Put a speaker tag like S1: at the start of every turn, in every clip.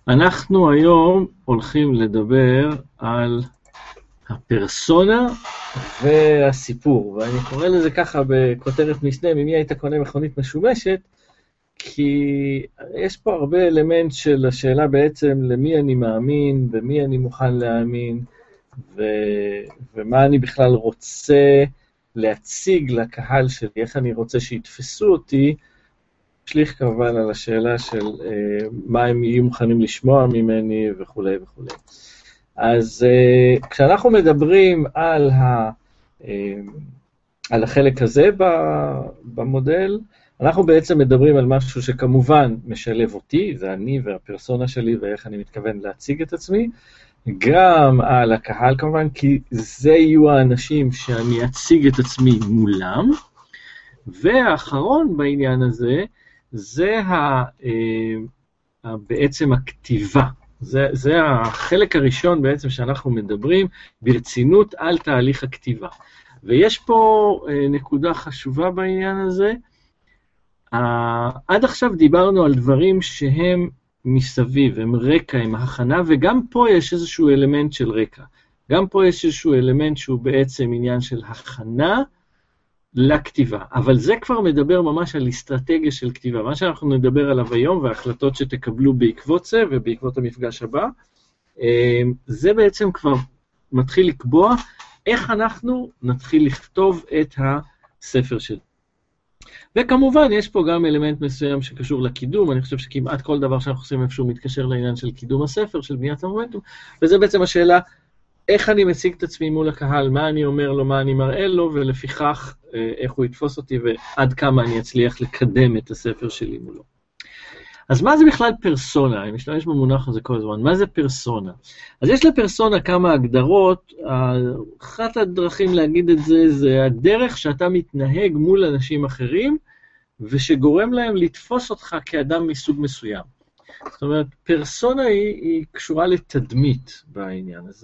S1: אנחנו היום הולכים לדבר על הפרסונה והסיפור, ואני קורא לזה ככה בכותרת משנה, ממי היית קונה מכונית משומשת, כי יש פה הרבה אלמנט של השאלה בעצם למי אני מאמין, במי אני מוכן להאמין, ומה אני בכלל רוצה להציג לקהל שלי, איך אני רוצה שיתפסו אותי, שליך כמובן על השאלה של מה הם יהיו מוכנים לשמוע ממני וכו' וכו'. אז כשאנחנו מדברים על החלק הזה במודל, אנחנו בעצם מדברים על משהו שכמובן משלב אותי, זה אני והפרסונה שלי ואיך אני מתכוון להציג את עצמי, גם על הקהל כמובן, כי זה יהיו האנשים שאני אציג את עצמי מולם, והאחרון בעניין הזה, זה בעצם הכתיבה. זה החלק הראשון בעצם שאנחנו מדברים ברצינות על תהליך הכתיבה. ויש פה נקודה חשובה בעניין הזה. עד עכשיו דיברנו על דברים שהם מסביב, הם רקע, הם הכנה, וגם פה יש איזשהו אלמנט של רקע. גם פה יש איזשהו אלמנט שהוא בעצם עניין של הכנה, לכתיבה, אבל זה כבר מדבר ממש על אסטרטגיה של כתיבה, מה שאנחנו נדבר עליו היום וההחלטות שתקבלו בעקבות זה ובעקבות המפגש הבא, זה בעצם כבר מתחיל לקבוע איך אנחנו נתחיל לכתוב את הספר שלנו. וכמובן יש פה גם אלמנט מסוים שקשור לקידום, אני חושב שכמעט כל דבר שאנחנו עושים איפשהו מתקשר לעניין של קידום הספר, של בניית המומנטום, וזה בעצם השאלה, איך אני מציג את עצמי מול הקהל, מה אני אומר לו, מה אני מראה לו, ולפיכך איך הוא יתפוס אותי ועד כמה אני אצליח לקדם את הספר שלי מולו. אז מה זה בכלל פרסונה? אני משתמש במונח הזה כל הזמן. מה זה פרסונה? אז יש לפרסונה כמה הגדרות, אחת הדרכים להגיד את זה, זה הדרך שאתה מתנהג מול אנשים אחרים, ושגורם להם לתפוס אותך כאדם מסוג מסוים. זאת אומרת, פרסונה היא קשורה לתדמית בעניין הזה.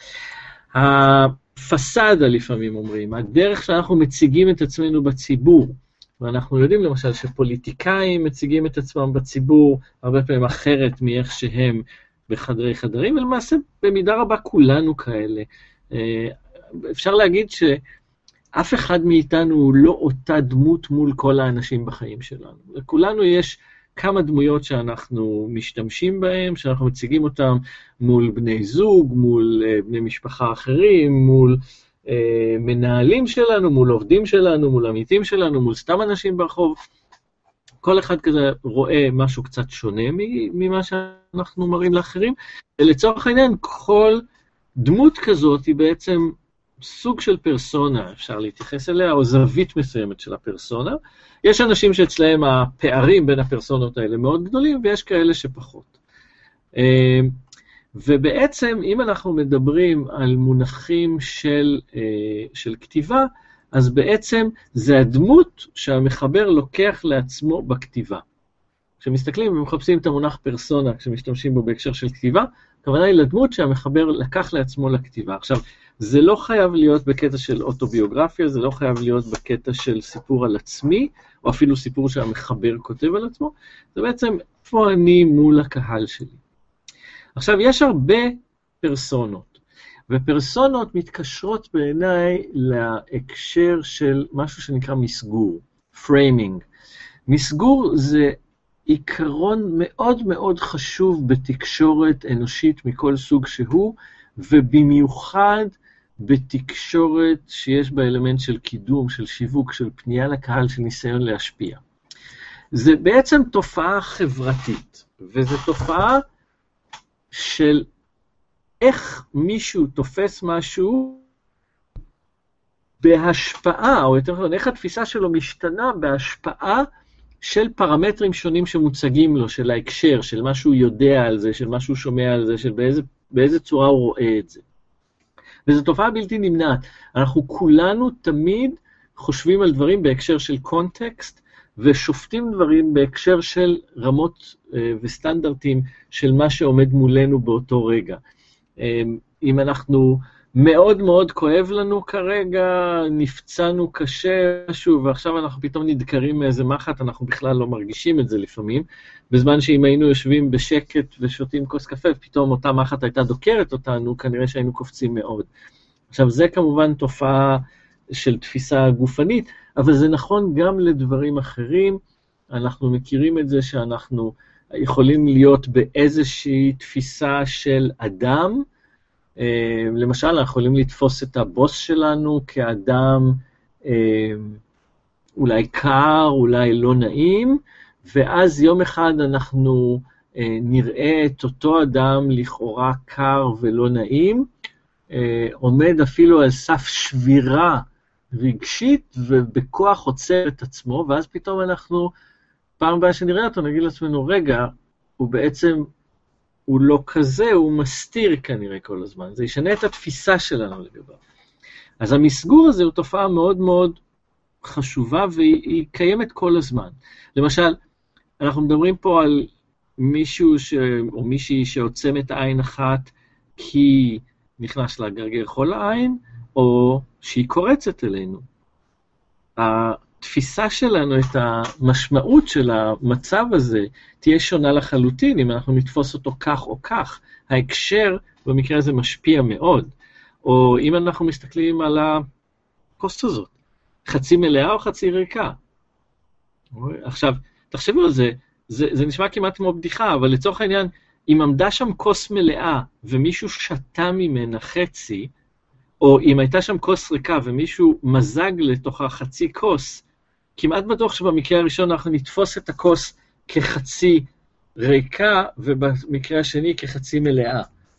S1: הפסאדה לפעמים אומרים, הדרך שאנחנו מציגים את עצמנו בציבור, ואנחנו יודעים למשל שפוליטיקאים מציגים את עצמם בציבור, הרבה פעמים אחרת מאיך שהם בחדרי חדרים, ולמעשה במידה רבה כולנו כאלה. אפשר להגיד שאף אחד מאיתנו הוא לא אותה דמות מול כל האנשים בחיים שלנו. לכולנו יש כמה דמויות שאנחנו משתמשים בהם, שאנחנו מציגים אותם מול בני זוג, מול בני משפחה אחרים, מול מנהלים שלנו, מול עובדים שלנו, מול עמיתים שלנו, מול סתם אנשים ברחוב. כל אחד כזה רואה משהו קצת שונה ממה שאנחנו מראים לאחרים. לצורך העניין, כל דמות כזאת היא בעצם סוג של פרסונה, אפשר להתייחס אליה, או זווית מסוימת של הפרסונה. יש אנשים שאצלהם הפערים בין הפרסונות האלה מאוד גדולים, ויש כאלה שפחות. ובעצם, אם אנחנו מדברים על מונחים של כתיבה, אז בעצם זה הדמות שהמחבר לוקח לעצמו בכתיבה. כשמסתכלים ומחפשים את המונח פרסונה, כשמשתמשים בו בהקשר של כתיבה, הכוונה היא לדמות שהמחבר לקח לעצמו לכתיבה. עכשיו, זה לא חייב להיות בקטע של אוטוביוגרפיה, זה לא חייב להיות בקטע של סיפור על עצמי, או אפילו סיפור שהמחבר כותב על עצמו, זה בעצם איפה אני מול הקהל שלי. עכשיו, יש הרבה פרסונות, ופרסונות מתקשרות בעיניי להקשר של משהו שנקרא מסגור, framing. מסגור זה עיקרון מאוד מאוד חשוב בתקשורת אנושית מכל סוג שהוא, ובמיוחד בתקשורת שיש בה אלמנט של קידום, של שיווק, של פנייה לקהל, של ניסיון להשפיע. זה בעצם תופעה חברתית, וזו תופעה של איך מישהו תופס משהו בהשפעה, או יותר נכון, איך התפיסה שלו משתנה בהשפעה של פרמטרים שונים שמוצגים לו, של ההקשר, של מה שהוא יודע על זה, של מה שהוא שומע על זה, של באיזה צורה הוא רואה את זה. וזו תופעה בלתי נמנעת. אנחנו כולנו תמיד חושבים על דברים בהקשר של קונטקסט, ושופטים דברים בהקשר של רמות וסטנדרטים של מה שעומד מולנו באותו רגע. אם אנחנו מאוד מאוד כואב לנו כרגע, נפצענו קשה משהו, ועכשיו אנחנו פתאום נדקרים מאיזה מחט, אנחנו בכלל לא מרגישים את זה לפעמים, בזמן שאם היינו יושבים בשקט ושותים כוס קפה, פתאום אותה מחט הייתה דוקרת אותנו, כנראה שהיינו קופצים מאוד. עכשיו זה כמובן תופעה של תפיסה גופנית, אבל זה נכון גם לדברים אחרים, אנחנו מכירים את זה שאנחנו יכולים להיות באיזושהי תפיסה של אדם, למשל, אנחנו יכולים לתפוס את הבוס שלנו כאדם אולי קר, אולי לא נעים, ואז יום אחד אנחנו נראה את אותו אדם לכאורה קר ולא נעים, עומד אפילו על סף שבירה רגשית, ובכוח עוצר את עצמו, ואז פתאום אנחנו, פעם הבאה שנראה אותו, נגיד לעצמנו, רגע, הוא בעצם הוא לא כזה, הוא מסתיר כנראה כל הזמן. זה ישנה את התפיסה שלנו לגביו. אז המסגור הזה הוא תופעה מאוד מאוד חשובה, והיא קיימת כל הזמן. למשל, אנחנו מדברים פה על מישהו או מישהי שעוצמת עין אחת כי נכנס לה גרגר חול העין, או שהיא קורצת אלינו. התפיסה שלנו, את המשמעות של המצב הזה, תהיה שונה לחלוטין, אם אנחנו נתפוס אותו כך או כך. ההקשר במקרה הזה משפיע מאוד. או אם אנחנו מסתכלים על הכוס הזאת, חצי מלאה או חצי ריקה. עכשיו, תחשבו על זה, זה נשמע כמעט כמו בדיחה, אבל לצורך העניין, אם עמדה שם כוס מלאה ומישהו שתה ממנה חצי, או אם הייתה שם כוס ריקה ומישהו מזג לתוך החצי כוס, כמעט בטוח שבמקרה הראשון אנחנו נתפוס את הכוס כחצי ריקה, ובמקרה השני כחצי מלאה.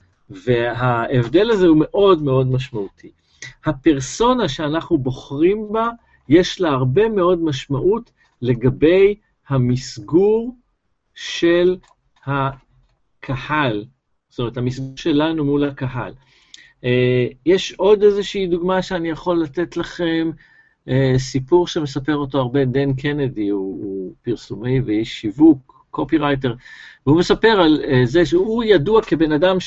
S1: וההבדל הזה הוא מאוד מאוד משמעותי. הפרסונה שאנחנו בוחרים בה, יש לה הרבה מאוד משמעות לגבי המסגור של הקהל. זאת אומרת, המסגור שלנו מול הקהל. יש עוד איזושהי דוגמה שאני יכול לתת לכם, סיפור שמספר אותו הרבה, דן קנדי, הוא פרסומי ואיש שיווק, קופירייטר, והוא מספר על זה שהוא ידוע כבן אדם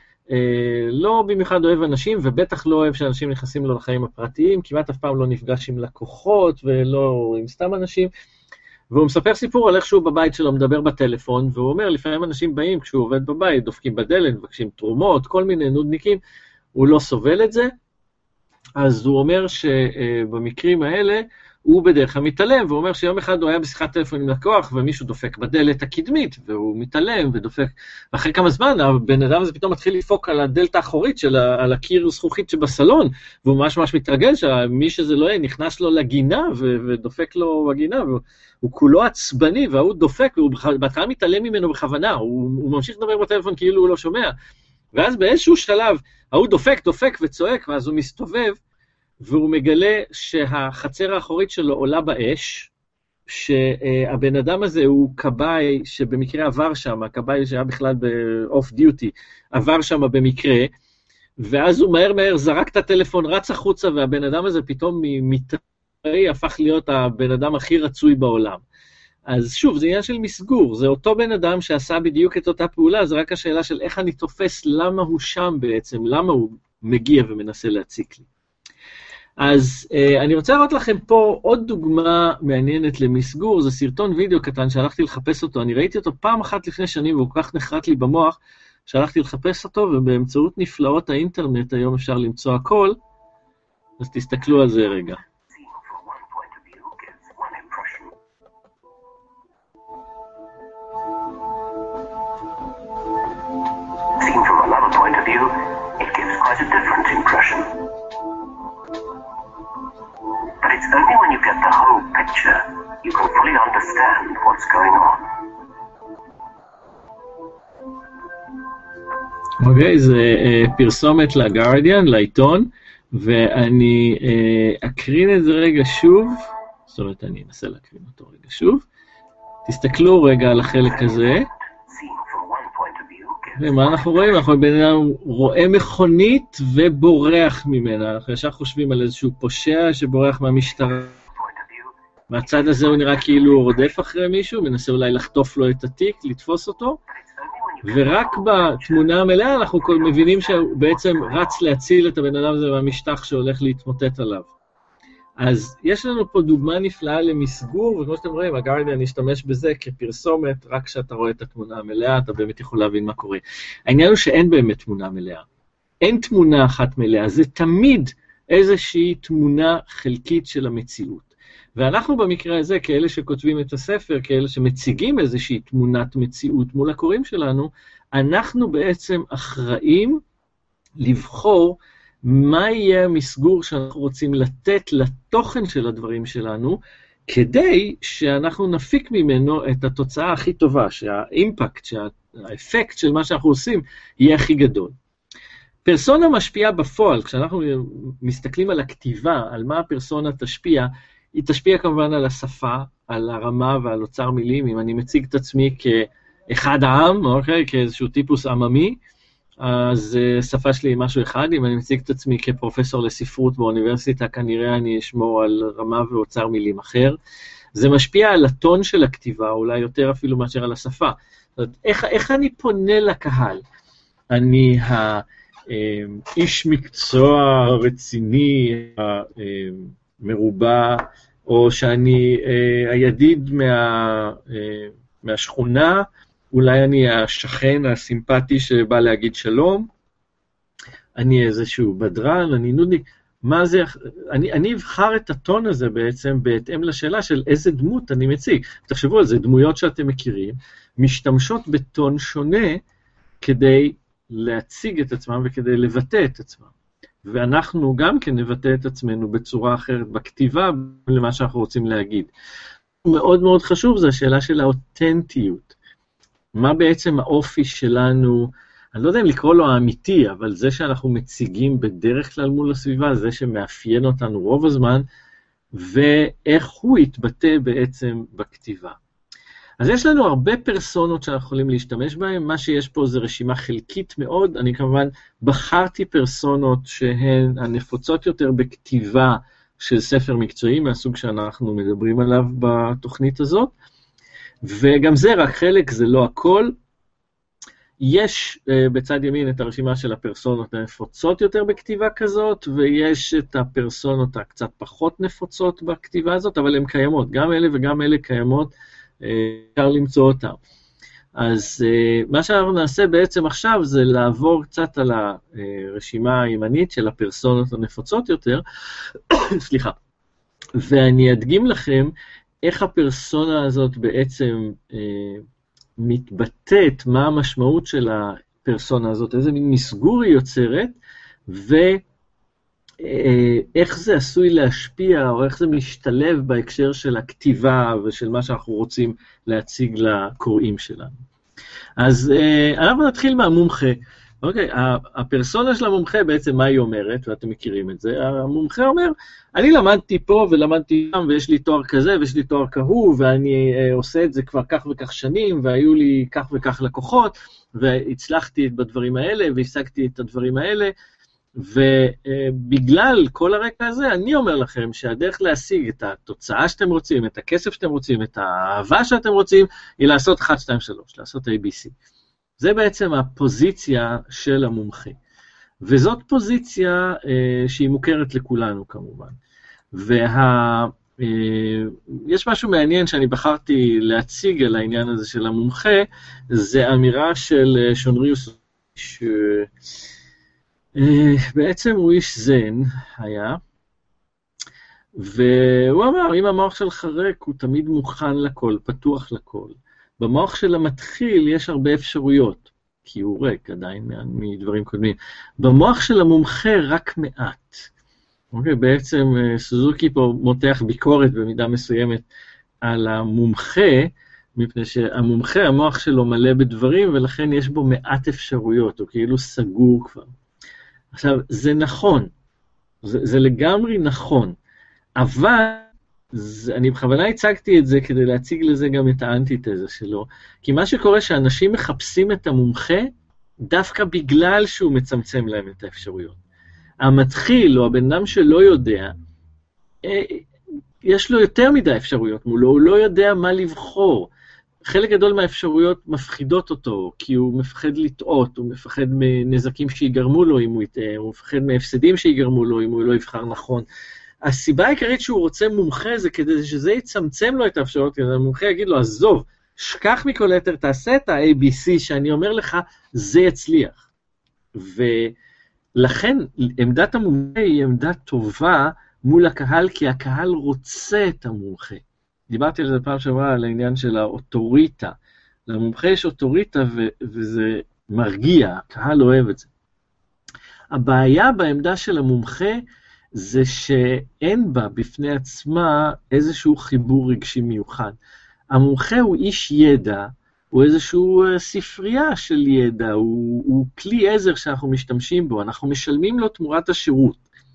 S1: שלא במיוחד אוהב אנשים, ובטח לא אוהב שאנשים נכנסים לו לחיים הפרטיים, כמעט אף פעם לא נפגש עם לקוחות ולא עם סתם אנשים, והוא מספר סיפור על איך שהוא בבית שלו מדבר בטלפון, והוא אומר, לפעמים אנשים באים כשהוא עובד בבית, דופקים בדלת, מבקשים תרומות, כל מיני נודניקים, הוא לא סובל את זה, אז הוא אומר שבמקרים האלה הוא בדרך כלל מתעלם, והוא אומר שיום אחד הוא היה בשיחת טלפון עם לקוח, ומישהו דופק בדלת הקדמית, והוא מתעלם ודופק, ואחרי כמה זמן הבן אדם הזה פתאום מתחיל לדפוק על הדלת האחורית, על הקיר זכוכית שבסלון, והוא ממש ממש מתרגל שמי שזה לא יהיה, נכנס לו לגינה, ודופק לו בגינה, והוא כולו עצבני, והוא דופק, והוא בהתחלה מתעלם ממנו בכוונה, הוא ממשיך לדבר בטלפון כאילו הוא לא שומע, ואז באיזשהו שלב, הוא דופק וצועק, ואז הוא מסתובב, והוא מגלה שהחצר האחורית שלו עולה באש, שהבן אדם הזה הוא קבאי שבמקרה עבר שם, הקבאי שהיה בכלל באוף דיוטי, עבר שם במקרה, ואז הוא מהר זרק את הטלפון, רץ החוצה, והבן אדם הזה פתאום מתראי הפך להיות הבן אדם הכי רצוי בעולם. אז שוב, זה עניין של מסגור, זה אותו בן אדם שעשה בדיוק את אותה פעולה, זה רק השאלה של איך אני תופס למה הוא שם בעצם, למה הוא מגיע ומנסה להציק לי. אז אני רוצה לראות לכם פה עוד דוגמה מעניינת למסגור, זה סרטון וידאו קטן שהלכתי לחפש אותו, אני ראיתי אותו פעם אחת לפני שנים והוא כל כך נחרט לי במוח, שהלכתי לחפש אותו ובאמצעות נפלאות האינטרנט היום אפשר למצוא הכל, אז תסתכלו על זה רגע.
S2: Seen from another point of view, it gives quite a different impression. But it's only when you get the whole picture you can fully understand what's going on.
S1: אוקיי, זה פרסומת לגארדיאן, לעיתון, ואני אקרין את זה רגע שוב, זאת אומרת אני אנסה להקרין אותו רגע שוב, תסתכלו רגע על החלק הזה, ומה אנחנו רואים? אנחנו בן אדם רואה מכונית ובורח ממנה. אנחנו ישר חושבים על איזשהו פושע שבורח מהמשטרה. מהצד הזה הוא נראה כאילו הוא רודף אחרי מישהו, מנסה אולי לחטוף לו את התיק, לתפוס אותו. ורק בתמונה המלאה אנחנו מבינים שהוא בעצם רץ להציל את הבן אדם הזה מהמשטח שהולך להתמוטט עליו. אז יש לנו פה דוגמה נפלאה למסגור, וכמו שאתם רואים, הגארדיאן ישתמש בזה כפרסומת, רק כשאתה רואה את התמונה המלאה, אתה באמת יכול להבין מה קורה. העניין הוא שאין באמת תמונה מלאה. אין תמונה אחת מלאה, זה תמיד איזושהי תמונה חלקית של המציאות. ואנחנו במקרה הזה, כאלה שכותבים את הספר, כאלה שמציגים איזושהי תמונת מציאות מול הקוראים שלנו, אנחנו בעצם אחראים לבחור מה יהיה המסגור שאנחנו רוצים לתת לתוכן של הדברים שלנו, כדי שאנחנו נפיק ממנו את התוצאה הכי טובה, שהאימפקט, שהאפקט של מה שאנחנו עושים יהיה הכי גדול. פרסונה משפיעה בפועל, כשאנחנו מסתכלים על הכתיבה, על מה הפרסונה תשפיע, היא תשפיע כמובן על השפה, על הרמה ועל אוצר מילים. אם אני מציג את עצמי כאחד העם, אוקיי, כאיזשהו טיפוס עממי, אז שפה שלי היא משהו אחד. אם אני מציג את עצמי כפרופסור לספרות באוניברסיטה, כנראה אני אשמור על רמה ואוצר מילים אחר. זה משפיע על הטון של הכתיבה, אולי יותר אפילו מאשר על השפה. זאת אומרת, איך אני פונה לקהל? אני איש מקצוע רציני, מרובע, או שאני הידיד מהשכונה, אולי אני השכן הסימפטי שבא להגיד שלום, אני איזשהו בדרן, אני נודניק, מה זה, אני אבחר את הטון הזה בעצם בהתאם לשאלה של איזה דמות אני מציג. תחשבו על זה, דמויות שאתם מכירים, משתמשות בטון שונה כדי להציג את עצמם וכדי לבטא את עצמם. ואנחנו גם כן נבטא את עצמנו בצורה אחרת בכתיבה למה שאנחנו רוצים להגיד. מאוד מאוד חשוב, זה השאלה של האותנטיות. מה בעצם האופי שלנו, אני לא יודע אם לקרוא לו האמיתי, אבל זה שאנחנו מציגים בדרך כלל מול הסביבה, זה שמאפיין אותנו רוב הזמן, ואיך הוא יתבטא בעצם בכתיבה. אז יש לנו הרבה פרסונות שאנחנו יכולים להשתמש בהן, מה שיש פה זה רשימה חלקית מאוד, אני כמובן בחרתי פרסונות שהן הנפוצות יותר בכתיבה של ספר מקצועי, מהסוג שאנחנו מדברים עליו בתוכנית הזאת, וגם זה רק חלק, זה לא הכל. יש בצד ימין את הרשימה של הפרסונות הנפוצות יותר בכתיבה כזאת, ויש את הפרסונות הקצת פחות נפוצות בכתיבה הזאת, אבל הן קיימות, גם אלה וגם אלה קיימות, אפשר למצוא אותם. אז מה שאנחנו נעשה בעצם עכשיו זה לעבור קצת על הרשימה הימנית של הפרסונות הנפוצות יותר, סליחה, ואני אדגים לכם איך הפרסונה הזאת בעצם מתבטאת, מה המשמעות של הפרסונה הזאת, איזה מין מסגור היא יוצרת, ואיך זה עשוי להשפיע, או איך זה משתלב בהקשר של הכתיבה ושל מה שאנחנו רוצים להציג לקוראים שלנו. אז אנחנו נתחיל מהמומחה. אוקיי, הפרסונה של המומחה בעצם מה היא אומרת, ואתם מכירים את זה, המומחה אומר, אני למדתי פה ולמדתי שם, ויש לי תואר כזה ויש לי תואר כהוא, ואני עושה את זה כבר כך וכך שנים, והיו לי כך וכך לקוחות, והצלחתי בדברים האלה, והשגתי את הדברים האלה, ובגלל כל הרקע הזה, אני אומר לכם שהדרך להשיג את התוצאה שאתם רוצים, את הכסף שאתם רוצים, את האהבה שאתם רוצים, היא לעשות 1, 2, 3, לעשות ABC. זה בעצם הפוזיציה של המומחה. וזאת פוזיציה שהיא מוכרת לכולנו כמובן. יש משהו מעניין שאני בחרתי להציג על העניין הזה של המומחה, זה אמירה של שונריוס, שבעצם הוא איש זן היה, והוא אמר, אם המוח שלך ריק, הוא תמיד מוכן לכל, פתוח לכל. במוח של המתחיל יש הרבה אפשרויות, כי הוא ריק עדיין מדברים קודמים. במוח של המומחה רק מעט. אוקיי, בעצם סוזוקי פה מותח ביקורת במידה מסוימת על המומחה, מפני שהמומחה, המוח שלו מלא בדברים, ולכן יש בו מעט אפשרויות, הוא כאילו סגור כבר. עכשיו, זה נכון, זה לגמרי נכון, אבל אני בכוונה הצגתי את זה כדי להציג לזה גם את האנטיתזה שלו, כי מה שקורה שאנשים מחפשים את המומחה דווקא בגלל שהוא מצמצם להם את האפשרויות. המתחיל או הבן אדם שלא יודע, יש לו יותר מדי אפשרויות מולו, הוא לא יודע מה לבחור. חלק גדול מהאפשרויות מפחידות אותו, כי הוא מפחד לטעות, הוא מפחד מנזקים שיגרמו לו אם הוא יטעה, הוא מפחד מהפסדים שיגרמו לו אם הוא לא יבחר נכון. הסיבה העיקרית שהוא רוצה מומחה זה כדי שזה יצמצם לו את האפשרויות, כדי המומחה יגיד לו, עזוב, שכח מכל היתר, תעשה את ה-ABC שאני אומר לך, זה יצליח. ולכן עמדת המומחה היא עמדה טובה מול הקהל, כי הקהל רוצה את המומחה. דיברתי על זה פעם שעברה, על העניין של האוטוריטה. למומחה יש אוטוריטה וזה מרגיע, הקהל אוהב את זה. הבעיה בעמדה של המומחה זה שאין בה בפני עצמה איזשהו חיבור רגשי מיוחד. המומחה הוא איש ידע, הוא איזשהו ספרייה של ידע, הוא כלי עזר שאנחנו משתמשים בו, אנחנו משלמים לו תמורת השירות.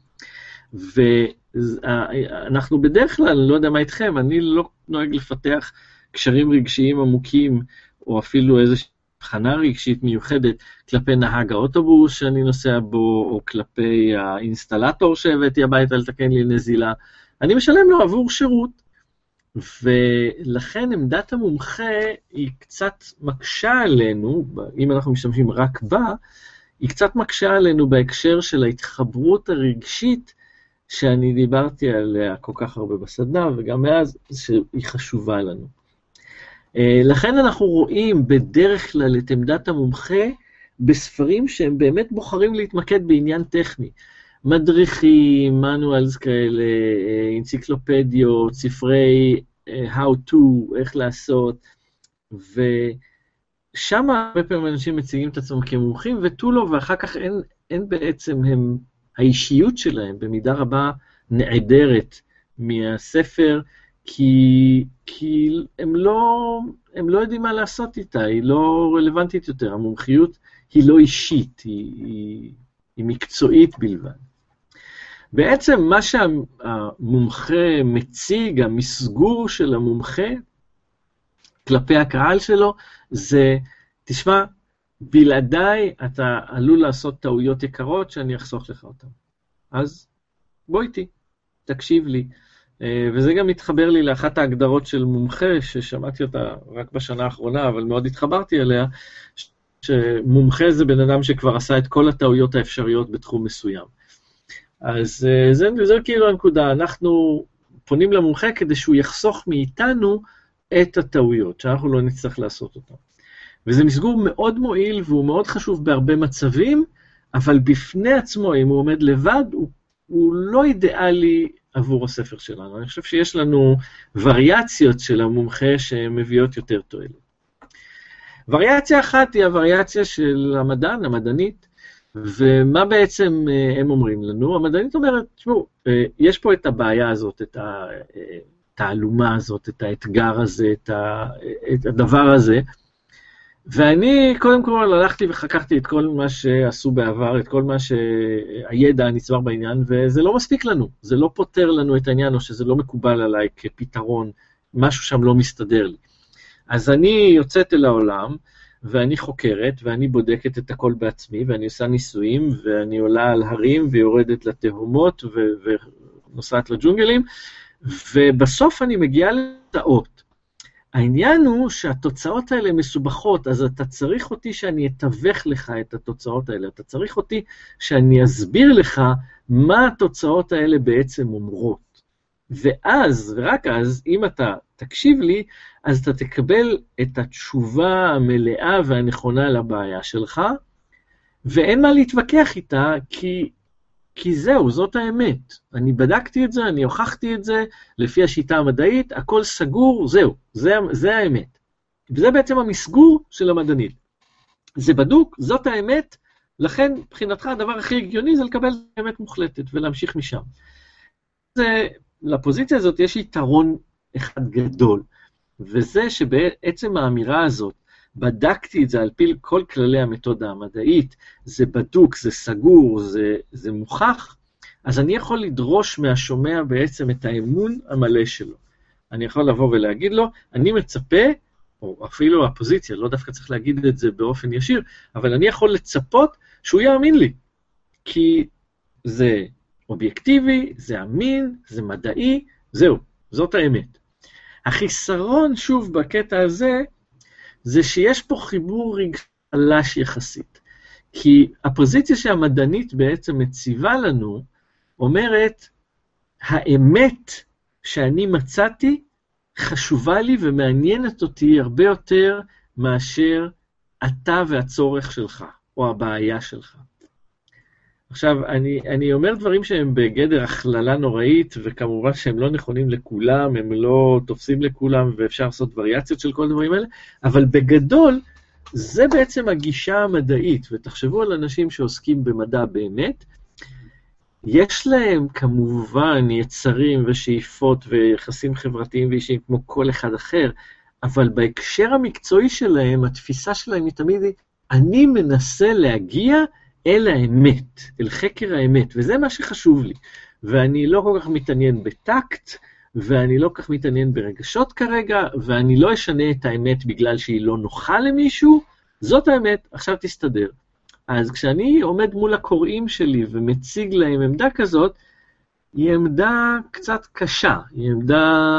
S1: ואנחנו בדרך כלל, לא יודע מה איתכם, אני לא נוהג לפתח קשרים רגשיים עמוקים, או אפילו איזושהי הבחנה רגשית מיוחדת כלפי נהג האוטובוס שאני נוסע בו, או כלפי האינסטלטור שהבאתי הביתה לתקן לי נזילה. אני משלם לו עבור שירות, ולכן עמדת המומחה היא קצת מקשה עלינו, אם אנחנו משתמשים רק בה, היא קצת מקשה עלינו בהקשר של ההתחברות הרגשית, שאני דיברתי עליה כל כך הרבה בסדנה, וגם מאז שהיא חשובה לנו. לכן אנחנו רואים בדרך כלל את עמדת המומחה בספרים שהם באמת בוחרים להתמקד בעניין טכני. מדריכים, מנואלס כאלה, אנציקלופדיות, ספרי how to, איך לעשות, ושם הרבה פעמים אנשים מציגים את עצמם כמומחים ותו לא, ואחר כך אין בעצם הם, האישיות שלהם במידה רבה נעדרת מהספר, כי הם לא יודעים מה לעשות איתה, היא לא רלוונטית יותר, המומחיות היא לא אישית, היא מקצועית בלבד. בעצם מה שהמומחה מציג, המסגור של המומחה כלפי הקהל שלו, זה, תשמע, בלעדיי אתה עלול לעשות טעויות יקרות שאני אחסוך לך אותן. אז בוא איתי, תקשיב לי. וזה גם מתחבר לי לאחת ההגדרות של מומחה, ששמעתי אותה רק בשנה האחרונה, אבל מאוד התחברתי אליה, שמומחה זה בן אדם שכבר עשה את כל הטעויות האפשריות בתחום מסוים. אז זה כאילו הנקודה, אנחנו פונים למומחה כדי שהוא יחסוך מאיתנו את הטעויות, שאנחנו לא נצטרך לעשות אותן. וזה מסגור מאוד מועיל והוא מאוד חשוב בהרבה מצבים, אבל בפני עצמו, אם הוא עומד לבד, הוא לא אידיאלי עבור הספר שלנו. אני חושב שיש לנו וריאציות של המומחה שמביאות יותר תועלת. וריאציה אחת היא הווריאציה של המדען, המדענית, ומה בעצם הם אומרים לנו? המדענית אומרת, תשמעו, יש פה את הבעיה הזאת, את התעלומה הזאת, את האתגר הזה, את הדבר הזה, ואני קודם כל הלכתי וחקרתי את כל מה שעשו בעבר, את כל מה שהידע נצבר בעניין, וזה לא מספיק לנו, זה לא פותר לנו את העניין, או שזה לא מקובל עליי כפתרון, משהו שם לא מסתדר לי. אז אני יוצאת אל העולם, ואני חוקרת, ואני בודקת את הכל בעצמי, ואני עושה ניסויים, ואני עולה על הרים, ויורדת לתהומות, ונוסעת לג'ונגלים, ובסוף אני מגיעה לתוצאות. העניין הוא שהתוצאות האלה מסובכות, אז אתה צריך אותי שאני אתווך לך את התוצאות האלה, אתה צריך אותי שאני אסביר לך מה התוצאות האלה בעצם אומרות. ואז, ורק אז, אם אתה תקשיב לי, אז אתה תקבל את התשובה המלאה והנכונה לבעיה שלך, ואין מה להתווכח איתה, כי זהו, זאת האמת. אני בדקתי את זה, אני הוכחתי את זה, לפי השיטה המדעית, הכל סגור, זהו, זה האמת. וזה בעצם המסגור של המדענית. זה בדוק, זאת האמת, לכן, מבחינתך, הדבר הכי הגיוני זה לקבל האמת מוחלטת, ולהמשיך משם. לפוזיציה הזאת יש יתרון אחד גדול, וזה שבעצם האמירה הזאת, בדקתי את זה על פי כל כללי המתודה המדעית, זה בדוק, זה סגור, זה מוכח, אז אני יכול לדרוש מהשומע בעצם את האמון המלא שלו. אני יכול לבוא ולהגיד לו, אני מצפה, או אפילו הפוזיציה, לא דווקא צריך להגיד את זה באופן ישיר, אבל אני יכול לצפות שהוא יאמין לי, כי זה אובייקטיבי, זה אמין, זה מדעי, זהו, זאת האמת. החיסרון שוב בקטע הזה, זה שיש פה חיבור רגשי חלש יחסית. כי הפוזיציה שהמדענית בעצם מציבה לנו, אומרת, האמת שאני מצאתי חשובה לי ומעניינת אותי הרבה יותר מאשר אתה והצורך שלך, או הבעיה שלך. עכשיו, אני אומר דברים שהם בגדר הכללה נוראית, וכמובן שהם לא נכונים לכולם, הם לא תופסים לכולם, ואפשר לעשות וריאציות של כל הדברים האלה, אבל בגדול, זה בעצם הגישה המדעית, ותחשבו על אנשים שעוסקים במדע באמת, יש להם כמובן יצרים ושאיפות ויחסים חברתיים ואישיים כמו כל אחד אחר, אבל בהקשר המקצועי שלהם, התפיסה שלהם היא תמיד, אני מנסה להגיע אל האמת, אל חקר האמת, וזה מה שחשוב לי. ואני לא כל כך מתעניין בטקט, ואני לא כל כך מתעניין ברגשות כרגע, ואני לא אשנה את האמת בגלל שהיא לא נוחה למישהו, זאת האמת, עכשיו תסתדר. אז כשאני עומד מול הקוראים שלי ומציג להם עמדה כזאת, היא עמדה קצת קשה, היא עמדה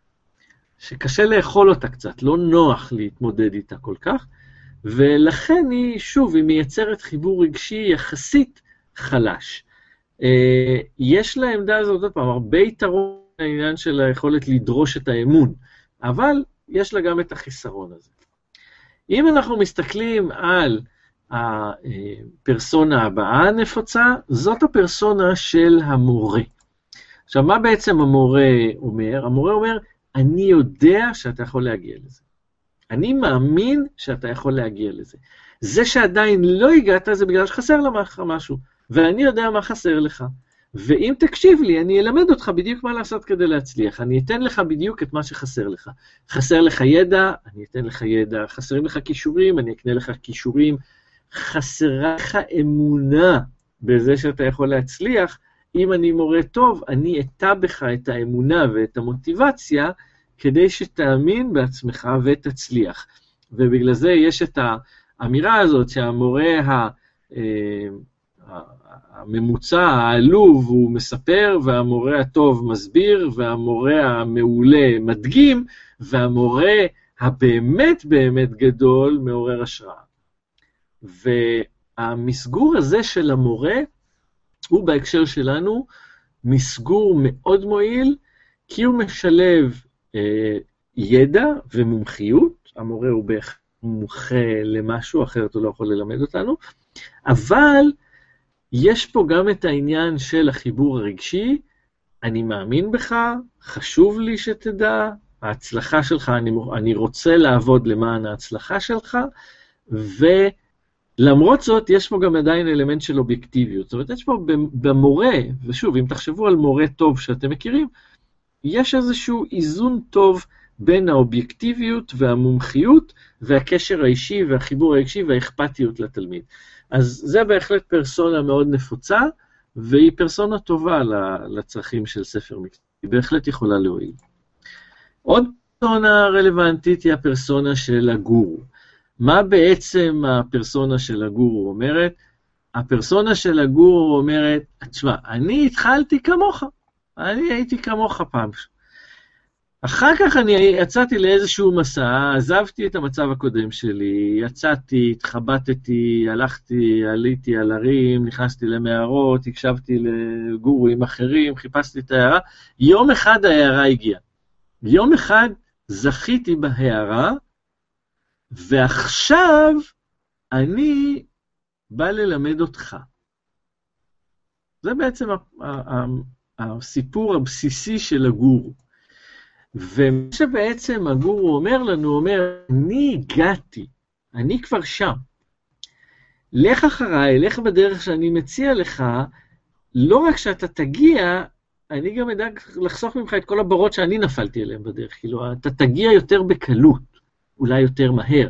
S1: שקשה לאכול אותה קצת, לא נוח להתמודד איתה כל כך, ולכן היא, שוב, היא מייצרת חיבור רגשי יחסית חלש. יש לעמדה הזאת, עוד פעם, הרבה יתרון לעניין של היכולת לדרוש את האמון, אבל יש לה גם את החיסרון הזה. אם אנחנו מסתכלים על הפרסונה הבאה הנפוצה, זאת הפרסונה של המורה. עכשיו, מה בעצם המורה אומר? המורה אומר, אני יודע שאתה יכול להגיע לזה. אני מאמין שאתה יכול להגיע לזה. זה שעדיין לא הגעת זה בגלל שחסר לך משהו, ואני יודע מה חסר לך. ואם תקשיב לי, אני אלמד אותך בדיוק מה לעשות כדי להצליח. אני אתן לך בדיוק את מה שחסר לך. חסר לך ידע, אני אתן לך ידע. חסרים לך כישורים, אני אקנה לך כישורים. חסרה לך אמונה בזה שאתה יכול להצליח. אם אני מורה טוב, אני אתן בך את האמונה ואת המוטיבציה, כדי שתאמין בעצמך ותצליח. ובגלל זה יש את האמירה הזאת שהמורה הממוצע, העלוב, הוא מספר, והמורה הטוב מסביר, והמורה המעולה מדגים, והמורה הבאמת באמת גדול מעורר השראה. והמסגור הזה של המורה, הוא בהקשר שלנו מסגור מאוד מועיל, כי הוא משלב ידע ומומחיות, המורה הוא מומחה למשהו, אחרת הוא לא יכול ללמד אותנו, אבל יש פה גם את העניין של החיבור הרגשי, אני מאמין בך, חשוב לי שתדע, ההצלחה שלך, אני רוצה לעבוד למען ההצלחה שלך, ולמרות זאת יש פה גם עדיין אלמנט של אובייקטיביות, זאת אומרת יש פה במורה, ושוב אם תחשבו על מורה טוב שאתם מכירים, יש איזשהו איזון טוב בין האובייקטיביות והמומחיות והקשר האישי והחיבור האישי והאכפתיות לתלמיד. אז זה בהחלט פרסונה מאוד נפוצה, והיא פרסונה טובה לצרכים של ספר מקצועי, היא בהחלט יכולה להועיל. עוד פרסונה רלוונטית היא הפרסונה של הגורו. מה בעצם הפרסונה של הגורו אומרת? הפרסונה של הגורו אומרת, תשמע, אני התחלתי כמוך, אני הייתי כמוך פעם. אחר כך אני יצאתי לאיזשהו מסע, עזבתי את המצב הקודם שלי, יצאתי, התחבטתי, הלכתי, עליתי על הרים, נכנסתי למערות, הקשבתי לגורואים אחרים, חיפשתי את ההערה. יום אחד ההערה הגיעה. יום אחד זכיתי בהערה, ועכשיו אני בא ללמד אותך. זה בעצם הסיפור הבסיסי של הגורו. ומה שבעצם הגורו אומר לנו, הוא אומר, אני הגעתי, אני כבר שם. לך אחריי, לך בדרך שאני מציע לך, לא רק שאתה תגיע, אני גם אדאג לחסוך ממך את כל הברות שאני נפלתי אליהם בדרך. כאילו, אתה תגיע יותר בקלות, אולי יותר מהר.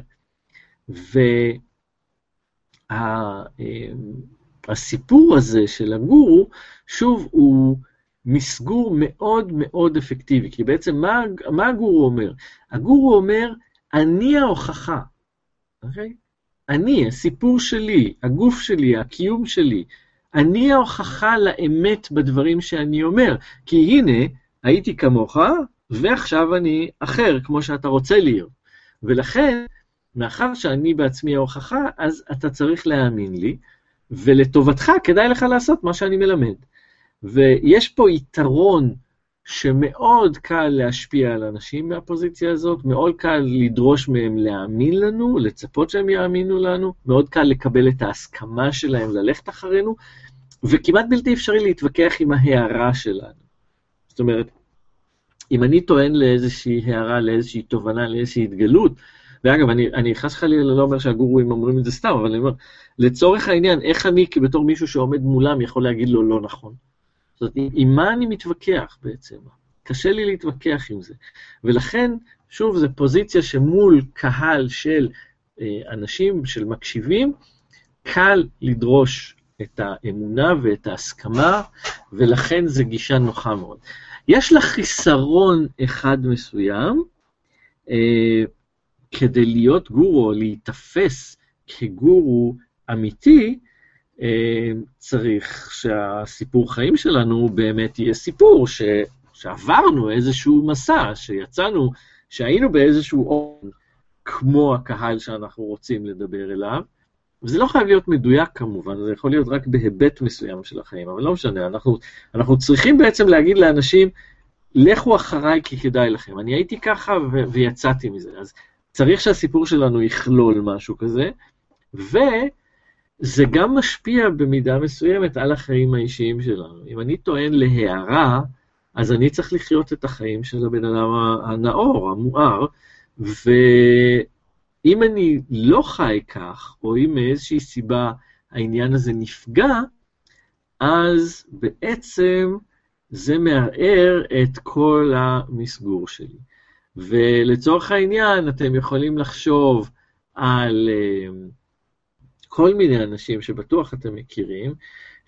S1: והסיפור הזה של הגורו, שוב, הוא מסגור מאוד מאוד אפקטיבי, כי בעצם מה הגורו אומר? הגורו אומר, אני ההוכחה, אוקיי? אני, הסיפור שלי, הגוף שלי, הקיום שלי, אני ההוכחה לאמת בדברים שאני אומר, כי הנה, הייתי כמוך, ועכשיו אני אחר, כמו שאתה רוצה להיות. ולכן, מאחר שאני בעצמי ההוכחה, אז אתה צריך להאמין לי, ולטובתך כדאי לך לעשות מה שאני מלמד. ויש פה יתרון שמאוד קל להשפיע על אנשים מהפוזיציה הזאת, מאוד קל לדרוש מהם להאמין לנו, לצפות שהם יאמינו לנו, מאוד קל לקבל את ההסכמה שלהם ללכת אחרינו, וכמעט בלתי אפשרי להתווכח עם ההערה שלנו. זאת אומרת, אם אני טוען לאיזושהי הערה, לאיזושהי תובנה, לאיזושהי התגלות, ואגב, אני חס חלילה לא אומר שהגורואים אומרים את זה סתם, אבל אני אומר, לצורך העניין, איך אני בתור מישהו שעומד מולם יכול להגיד לו לא נכון? זאת אומרת, עם מה אני מתווכח בעצם? קשה לי להתווכח עם זה. ולכן, שוב, זו פוזיציה שמול קהל של אנשים, של מקשיבים, קל לדרוש את האמונה ואת ההסכמה, ולכן זו גישה נוחה מאוד. יש לה חיסרון אחד מסוים, כדי להיות גורו, להיתפס כגורו אמיתי, צריך שהסיפור חיים שלנו באמת יהיה סיפור שעברנו איזשהו מסע, שיצאנו, שהיינו באיזשהו אופן, כמו הקהל שאנחנו רוצים לדבר אליו, וזה לא חייב להיות מדויק כמובן, זה יכול להיות רק בהיבט מסוים של החיים, אבל לא משנה, אנחנו צריכים בעצם להגיד לאנשים, לכו אחריי כי כדאי לכם, אני הייתי ככה ויצאתי מזה, אז צריך שהסיפור שלנו יכלול משהו כזה, וזה גם משפיע במידה מסוימת על החיים האישיים שלנו. אם אני טוען להערה, אז אני צריך לחיות את החיים של הבן אדם הנאור, המואר, ואם אני לא חי כך, או אם מאיזושהי סיבה העניין הזה נפגע, אז בעצם זה מערער את כל המסגור שלי. ולצורך העניין, אתם יכולים לחשוב על כל מיני אנשים שבטוח אתם מכירים,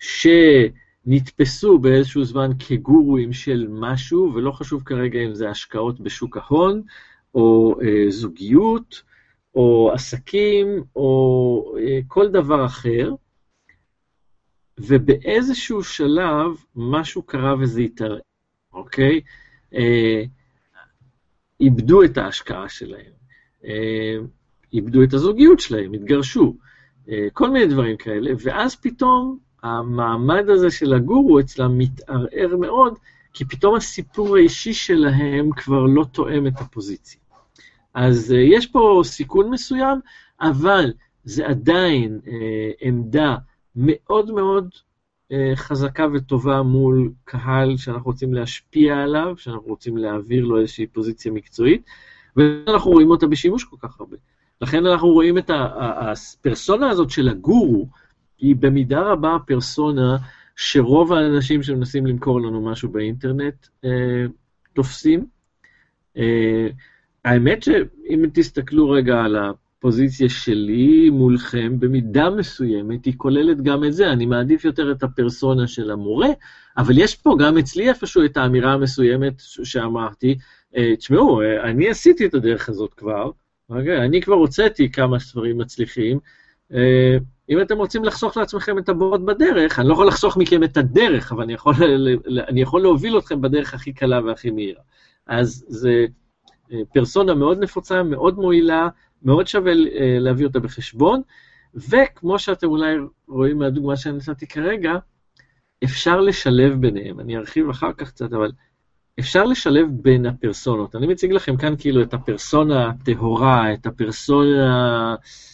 S1: שנתפסו באיזשהו זמן כגורואים של משהו, ולא חשוב כרגע אם זה השקעות בשוק ההון, או זוגיות, או עסקים, או כל דבר אחר, ובאיזשהו שלב משהו קרה וזה התערער, אוקיי? איבדו את ההשקעה שלהם, איבדו את הזוגיות שלהם, התגרשו, כל מיני דברים כאלה, ואז פתאום המעמד הזה של הגורו אצלם מתערער מאוד, כי פתאום הסיפור האישי שלהם כבר לא תואם את הפוזיציה. אז יש פה סיכון מסוים, אבל זה עדיין עמדה מאוד מאוד חזקה וטובה מול קהל שאנחנו רוצים להשפיע עליו, שאנחנו רוצים להעביר לו איזושהי פוזיציה מקצועית, ואנחנו רואים אותה בשימוש כל כך הרבה. לכן אנחנו רואים את הפרסונה הזאת של הגורו, היא במידה רבה הפרסונה שרוב האנשים שמנסים למכור לנו משהו באינטרנט תופסים. האמת שאם תסתכלו רגע על הפוזיציה שלי מולכם, במידה מסוימת היא כוללת גם את זה, אני מעדיף יותר את הפרסונה של המורה, אבל יש פה גם אצלי איפשהו את האמירה המסוימת שאמרתי, תשמעו, אני עשיתי את הדרך הזאת כבר, אני כבר הוצאתי כמה ספרים מצליחים, אם אתם רוצים לחסוך לעצמכם את הבורות בדרך, אני לא יכול לחסוך מכם את הדרך, אבל אני יכול להוביל אתכם בדרך הכי קלה והכי מהירה. אז זה פרסונה מאוד נפוצה, מאוד מועילה, מאוד שווה להביא אותה בחשבון, וכמו שאתם אולי רואים מהדוגמה שאני נתתי כרגע, אפשר לשלב ביניהם, אני ארחיב אחר כך קצת, אבל אפשר לשלב בין הפרסונות. אני מציג לכם כאן כאילו את הפרסונה הטהורה, את הפרסונה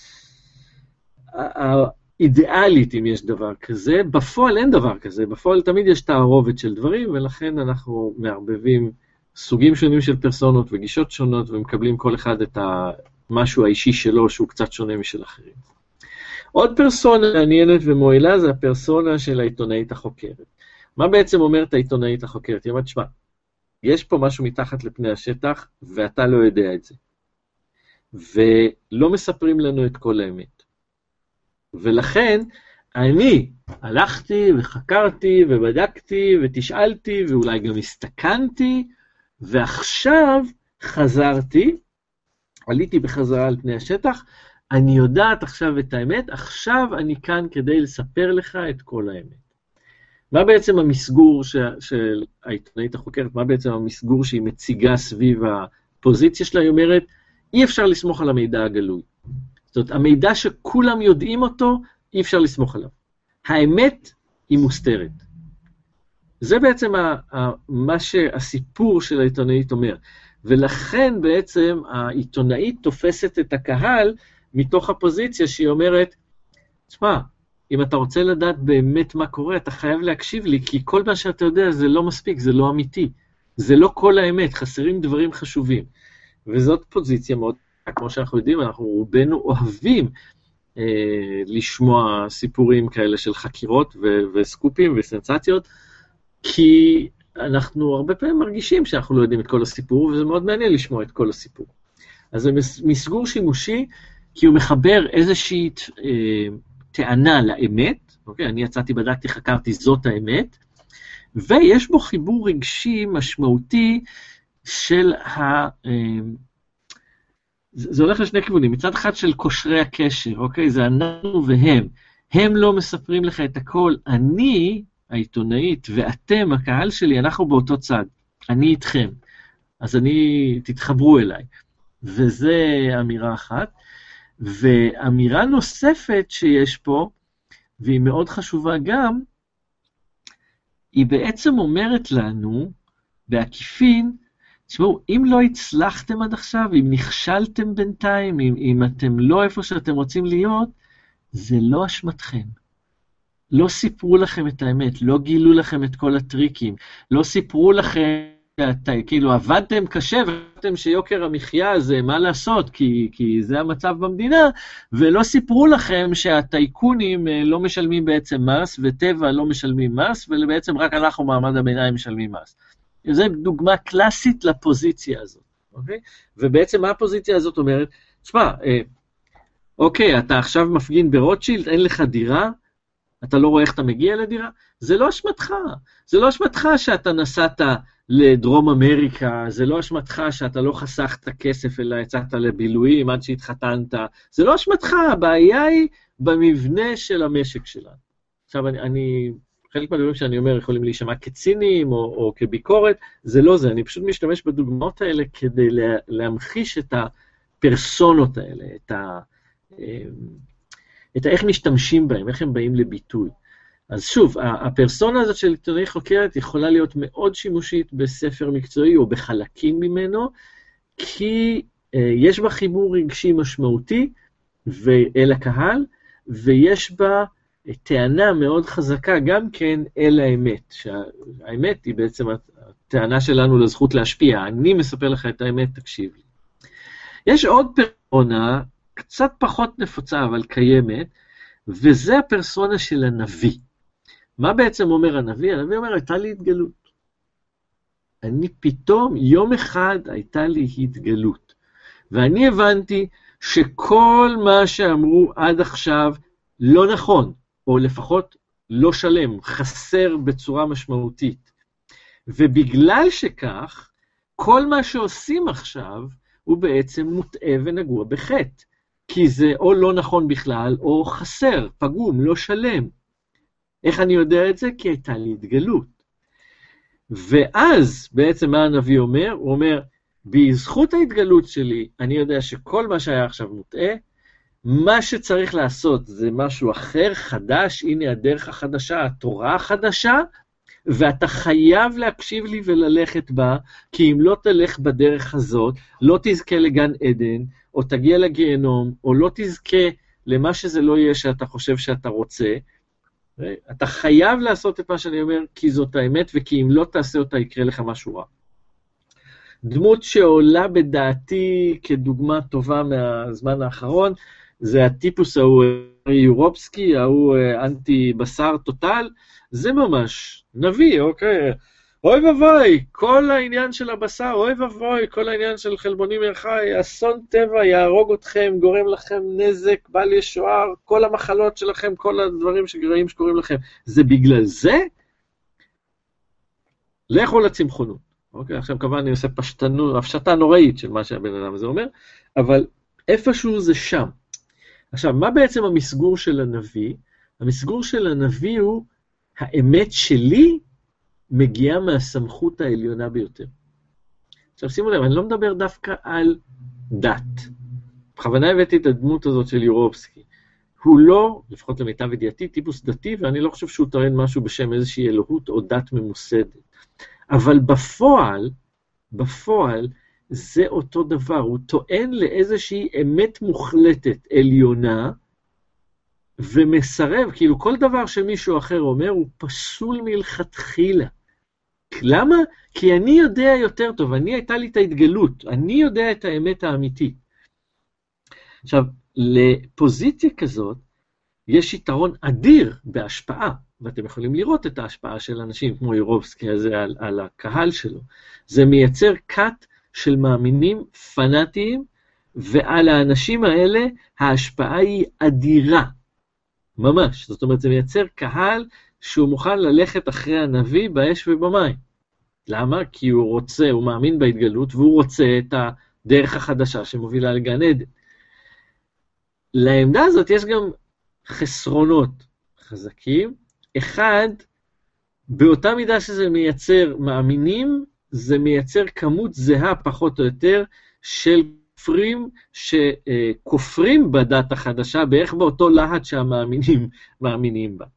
S1: האידיאלית, אם יש דבר כזה. בפועל אין דבר כזה, בפועל תמיד יש תערובת של דברים, ולכן אנחנו מערבבים סוגים שונים של פרסונות וגישות שונות, ומקבלים כל אחד את המשהו האישי שלו, שהוא קצת שונה משל אחרים. עוד פרסונה מעניינת ומועילה, זה הפרסונה של העיתונאית החוקרת. מה בעצם אומרת העיתונאית החוקרת? היא אומרת, שמע, יש פה משהו מתחת לפני השטח, ואתה לא יודע את זה. ולא מספרים לנו את כל האמת. ולכן, אני הלכתי וחקרתי ובדקתי ותשאלתי, ואולי גם הסתכנתי, ועכשיו חזרתי, עליתי בחזרה על פני השטח, אני יודעת עכשיו את האמת, עכשיו אני כאן כדי לספר לך את כל האמת. מה בעצם המסגור של העיתונאית החוקרת, מה בעצם המסגור שהיא מציגה סביב הפוזיציה שלה? היא אומרת, אי אפשר לסמוך על המידע הגלוי. זאת אומרת, המידע שכולם יודעים אותו, אי אפשר לסמוך עליו. האמת היא מוסתרת. זה בעצם מה שהסיפור של העיתונאית אומר. ולכן בעצם העיתונאית תופסת את הקהל מתוך הפוזיציה שהיא אומרת, תשמע, אם אתה רוצה לדעת באמת מה קורה, אתה חייב להקשיב לי, כי כל מה שאתה יודע זה לא מספיק, זה לא אמיתי. זה לא כל האמת, חסרים דברים חשובים. וזאת פוזיציה מאוד, כמו שאנחנו יודעים, אנחנו רובנו אוהבים לשמוע סיפורים כאלה של חקירות וסקופים וסנסציות, כי אנחנו הרבה פעמים מרגישים שאנחנו לא יודעים את כל הסיפור, וזה מאוד מעניין לשמוע את כל הסיפור. אז זה מסגור שימושי, כי הוא מחבר איזושהי טענה לאמת, אוקיי? אני יצאתי, בדקתי, חקרתי, זאת האמת, ויש בו חיבור רגשי משמעותי של זה הולך לשני כיוונים, מצד אחד של קושרי הקשר, אוקיי? זה אנחנו והם. הם לא מספרים לך את הכל, אני, העיתונאית, ואתם, הקהל שלי, אנחנו באותו צד. אני איתכם. אז תתחברו אליי. וזה אמירה אחת. ואמירה נוספת שיש פה, והיא מאוד חשובה גם, היא בעצם אומרת לנו, בעקיפין, תשמעו, אם לא הצלחתם עד עכשיו, אם נכשלתם בינתיים, אם אתם לא איפה שאתם רוצים להיות, זה לא אשמתכם. לא סיפרו לכם את האמת, לא גילו לכם את כל הטריקים, לא סיפרו לכם, כאילו עבדתם קשה ועבדתם שיוקר המחיה זה מה לעשות, כי זה המצב במדינה, ולא סיפרו לכם שהטייקונים לא משלמים בעצם מס, וטבע לא משלמים מס, ובעצם רק אנחנו מעמד הביניים משלמים מס. זו דוגמה קלאסית לפוזיציה הזאת, אוקיי? ובעצם מה הפוזיציה הזאת אומרת? תשמע, אוקיי, אתה עכשיו מפגין ברוטשילד, אין לך דירה, אתה לא רואה איך אתה מגיע לדירה, זה לא אשמתך. זה לא אשמתך שאתה נסעת לדרום אמריקה, זה לא אשמתך שאתה לא חסכת כסף אלא יצאת לבילויים עד שהתחתנת, זה לא אשמתך, הבעיה היא במבנה של המשק שלנו. עכשיו חלק מהדברים שאני אומר יכולים להישמע כציניים או כביקורת, זה לא זה, אני פשוט משתמש בדוגמאות האלה כדי להמחיש את הפרסונות האלה, את איך משתמשים בהם, איך הם באים לביטוי. אז שוב, הפרסונה הזאת של עיתונאי חוקרת יכולה להיות מאוד שימושית בספר מקצועי או בחלקים ממנו, כי יש בה חיבור רגשי משמעותי אל הקהל, ויש בה טענה מאוד חזקה גם כן אל האמת, שהאמת היא בעצם הטענה שלנו לזכות להשפיע, אני מספר לך את האמת, תקשיב לי. יש עוד פרסונה, קצת פחות נפוצה אבל קיימת, וזה הפרסונה של הנביא. מה בעצם אומר הנביא? הנביא אומר, הייתה לי התגלות. אני פתאום, יום אחד הייתה לי התגלות. ואני הבנתי שכל מה שאמרו עד עכשיו לא נכון, או לפחות לא שלם, חסר בצורה משמעותית. ובגלל שכך, כל מה שעושים עכשיו הוא בעצם מוטעה ונגוע בחטא. כי זה או לא נכון בכלל, או חסר, פגום, לא שלם. איך אני יודע את זה? כי הייתה לי התגלות. ואז בעצם מה הנביא אומר? הוא אומר, בזכות ההתגלות שלי, אני יודע שכל מה שהיה עכשיו מוטעה, מה שצריך לעשות זה משהו אחר, חדש, הנה הדרך החדשה, התורה החדשה, ואתה חייב להקשיב לי וללכת בה, כי אם לא תלך בדרך הזאת, לא תזכה לגן עדן, או תגיע לגיהנום, או לא תזכה למה שזה לא יהיה שאתה חושב שאתה רוצה, אתה חייב לעשות את מה שאני אומר, כי זאת האמת, וכי אם לא תעשה אותה, יקרה לך משהו רע. דמות שעולה בדעתי כדוגמה טובה מהזמן האחרון, זה הטיפוס ההוא יורובסקי, ההוא אנטי בשר טוטל, זה ממש נביא, אוקיי? אוי ובוי, כל העניין של הבשר, אוי ובוי, כל העניין של חלבונים מהחי, אסון טבע יהרוג אתכם, גורם לכם נזק, בל ישוער, כל המחלות שלכם, כל הדברים שגרעים שקוראים לכם. זה בגלל זה? לכו לצמחונות. אוקיי, עכשיו כמובן אני עושה הפשטה נוראית של מה שהבן אדם הזה אומר, אבל איפשהו זה שם. עכשיו, מה בעצם המסגור של הנביא? המסגור של הנביא הוא, האמת שלי מגיעה מהסמכות העליונה ביותר. עכשיו שימו לב, אני לא מדבר דווקא על דת. בכוונה הבאתי את הדמות הזאת של יורובסקי. הוא לא, לפחות למיטב ידיעתי, טיפוס דתי, ואני לא חושב שהוא טוען משהו בשם איזושהי אלוהות או דת ממוסדת. אבל בפועל, זה אותו דבר, הוא טוען לאיזושהי אמת מוחלטת עליונה, ומסרב, כאילו כל דבר שמישהו אחר אומר, הוא פסול מלכתחילה. למה? כי אני יודע יותר טוב, הייתה לי את ההתגלות, אני יודע את האמת האמיתית. עכשיו, לפוזיציה כזאת, יש יתרון אדיר בהשפעה, ואתם יכולים לראות את ההשפעה של אנשים כמו יורובסקי הזה על הקהל שלו. זה מייצר קאט של מאמינים פנאטיים, ועל האנשים האלה ההשפעה היא אדירה, ממש. זאת אומרת, זה מייצר קהל שהוא מוכן ללכת אחרי הנביא באש ובמים. למה? כי הוא מאמין בהתגלות, והוא רוצה את הדרך החדשה שמובילה לגן עדן. לעמדה הזאת יש גם חסרונות חזקים. אחד, באותה מידה שזה מייצר מאמינים, זה מייצר כמות זהה פחות או יותר של כופרים שכופרים בדת החדשה, בערך באותו להט שהמאמינים מאמינים בה.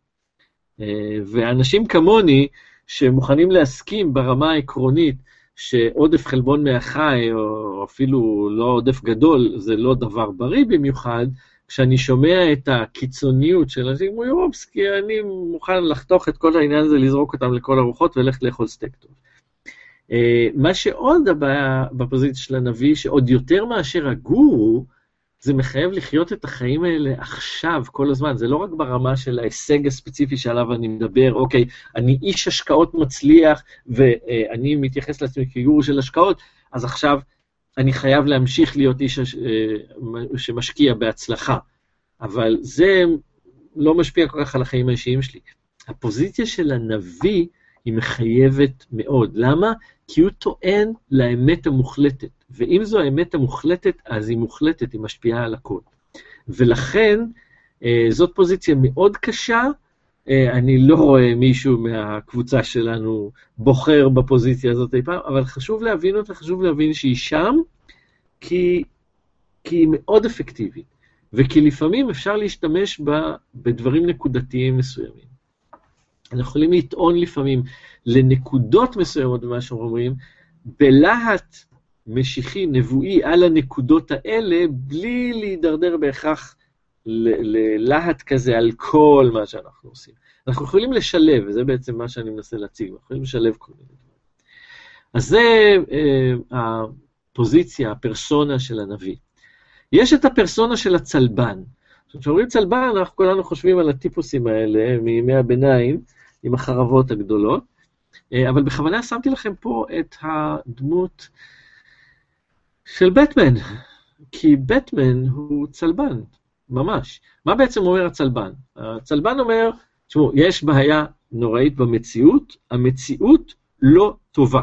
S1: ואנשים כמוני שמוכנים להסכים ברמה העקרונית שעודף חלבון מהחי, או אפילו לא עודף גדול, זה לא דבר בריא במיוחד, כשאני שומע את הקיצוניות של אנשים כמו יורובסקי, אני מוכן לחתוך את כל העניין הזה, לזרוק אותם לכל הרוחות ולכת לאכול סטייק טוב. מה שעוד הבעיה בפוזיציה של הנביא, שעוד יותר מאשר הגורו, זה מחייב לחיות את החיים האלה עכשיו, כל הזמן. זה לא רק ברמה של ההישג הספציפי שעליו אני מדבר, אוקיי, אני איש השקעות מצליח, ואני מתייחס לעצמי כגורו של השקעות, אז עכשיו אני חייב להמשיך להיות איש שמשקיע בהצלחה. אבל זה לא משפיע כל כך על החיים האישיים שלי. הפוזיציה של הנביא היא מחייבת מאוד. למה? כי הוא טוען לאמת המוחלטת. ואם זו האמת המוחלטת, אז היא מוחלטת, היא משפיעה על הכל. ולכן, זאת פוזיציה מאוד קשה. אני לא רואה מישהו מהקבוצה שלנו בוחר בפוזיציה הזאת אי פעם, אבל חשוב להבין אותה, חשוב להבין שהיא שם, כי היא מאוד אפקטיבית. וכי לפעמים אפשר להשתמש בה בדברים נקודתיים מסוימים. אנחנו יכולים לטעון לפעמים לנקודות מסוימות במה שאומרים, בלהט משיחי נבואי על הנקודות האלה, בלי להידרדר בהכרח ללהט כזה על כל מה שאנחנו עושים. אנחנו יכולים לשלב, וזה בעצם מה שאני מנסה להציג, אנחנו יכולים לשלב כל מיני דברים. אז זה הפוזיציה, הפרסונה של הנביא. יש את הפרסונה של הצלבן. כשאומרים צלבן, אנחנו כולנו חושבים על הטיפוסים האלה, מימי הביניים, עם החרבות הגדולות, אבל בכוונה שמתי לכם פה את הדמות של בטמן, כי בטמן הוא צלבן, ממש. מה בעצם אומר הצלבן? הצלבן אומר, תשמעו, יש בעיה נוראית במציאות, המציאות לא טובה.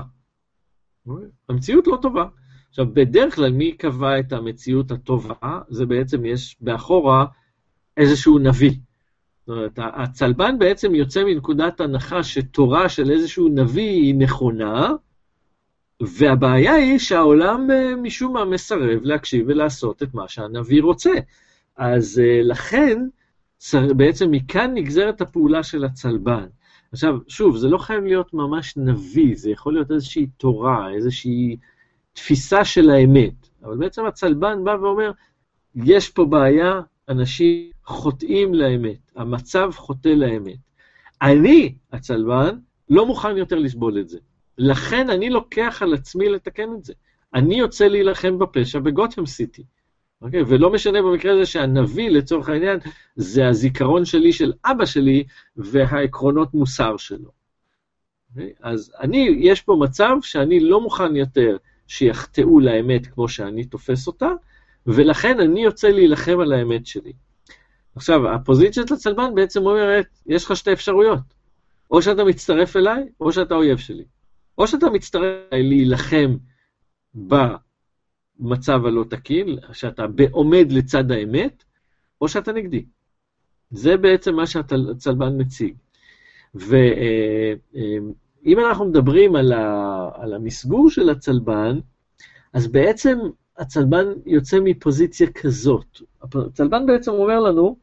S1: המציאות לא טובה. עכשיו, בדרך כלל מי קבע את המציאות הטובה, זה בעצם יש באחורה איזשהו נביא. זאת אומרת, הצלבן בעצם יוצא מנקודת הנחה שתורה של איזשהו נביא היא נכונה, והבעיה היא שהעולם משום מה מסרב להקשיב ולעשות את מה שהנביא רוצה. אז לכן, בעצם מכאן נגזרת הפעולה של הצלבן. עכשיו, שוב, זה לא חייב להיות ממש נביא, זה יכול להיות איזושהי תורה, איזושהי תפיסה של האמת. אבל בעצם הצלבן בא ואומר, יש פה בעיה, אנשים חוטאים לאמת, המצב חוטא לאמת. אני, הצלבן, לא מוכן יותר לסבול את זה. לכן אני לוקח על עצמי לתקן את זה. אני יוצא להילחם בפשע בגותם סיטי. אוקיי? ולא משנה במקרה הזה שהנביא, לצורך העניין, זה הזיכרון שלי של אבא שלי, והעקרונות מוסר שלו. אוקיי? אז יש פה מצב שאני לא מוכן יותר שיחטאו לאמת כמו שאני תופס אותה, ולכן אני יוצא להילחם על האמת שלי. עכשיו, הפוזיציית הצלבן בעצם אומרת, יש לך שתי אפשרויות. או שאתה מצטרף אליי, או שאתה אויב שלי. או שאתה מצטרף אליי להילחם במצב הלא תקין, שאתה עומד לצד האמת, או שאתה נגדי. זה בעצם מה שהצלבן מציג. ואם אנחנו מדברים על המסגור של הצלבן, אז בעצם הצלבן יוצא מפוזיציה כזאת. הצלבן בעצם אומר לנו,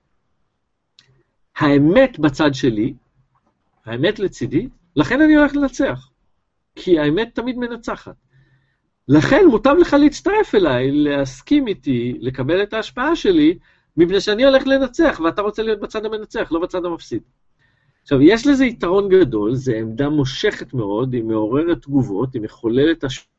S1: האמת בצד שלי, האמת לצידי, לכן אני הולך לנצח. כי האמת תמיד מנצחת. לכן מוטב לך להצטרף אליי, להסכים איתי, לקבל את ההשפעה שלי, מפני שאני הולך לנצח, ואתה רוצה להיות בצד המנצח, לא בצד המפסיד. עכשיו, יש לזה יתרון גדול, זו עמדה מושכת מאוד, היא מעוררת תגובות, היא מחוללת השפעה,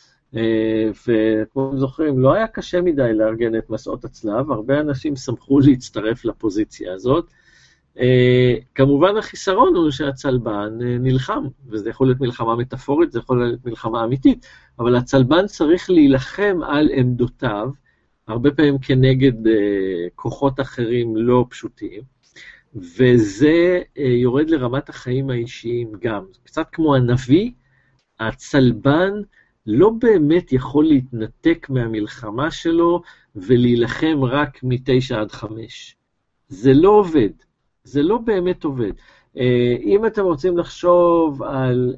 S1: וכמו זוכרים, לא היה קשה מדי לארגן את מסעות הצלב, הרבה אנשים שמחו להצטרף לפוזיציה הזאת. כמובן החיסרון הוא שהצלבן נלחם, וזה יכול להיות מלחמה מטאפורית, זה יכול להיות מלחמה אמיתית, אבל הצלבן צריך להילחם על עמדותיו, הרבה פעמים כנגד כוחות אחרים לא פשוטים, וזה יורד לרמת החיים האישיים גם. קצת כמו הנביא, הצלבן לא באמת יכול להתנתק מהמלחמה שלו ולהילחם רק מ-9 עד 5. זה לא עובד, זה לא באמת עובד. אם אתם רוצים לחשוב על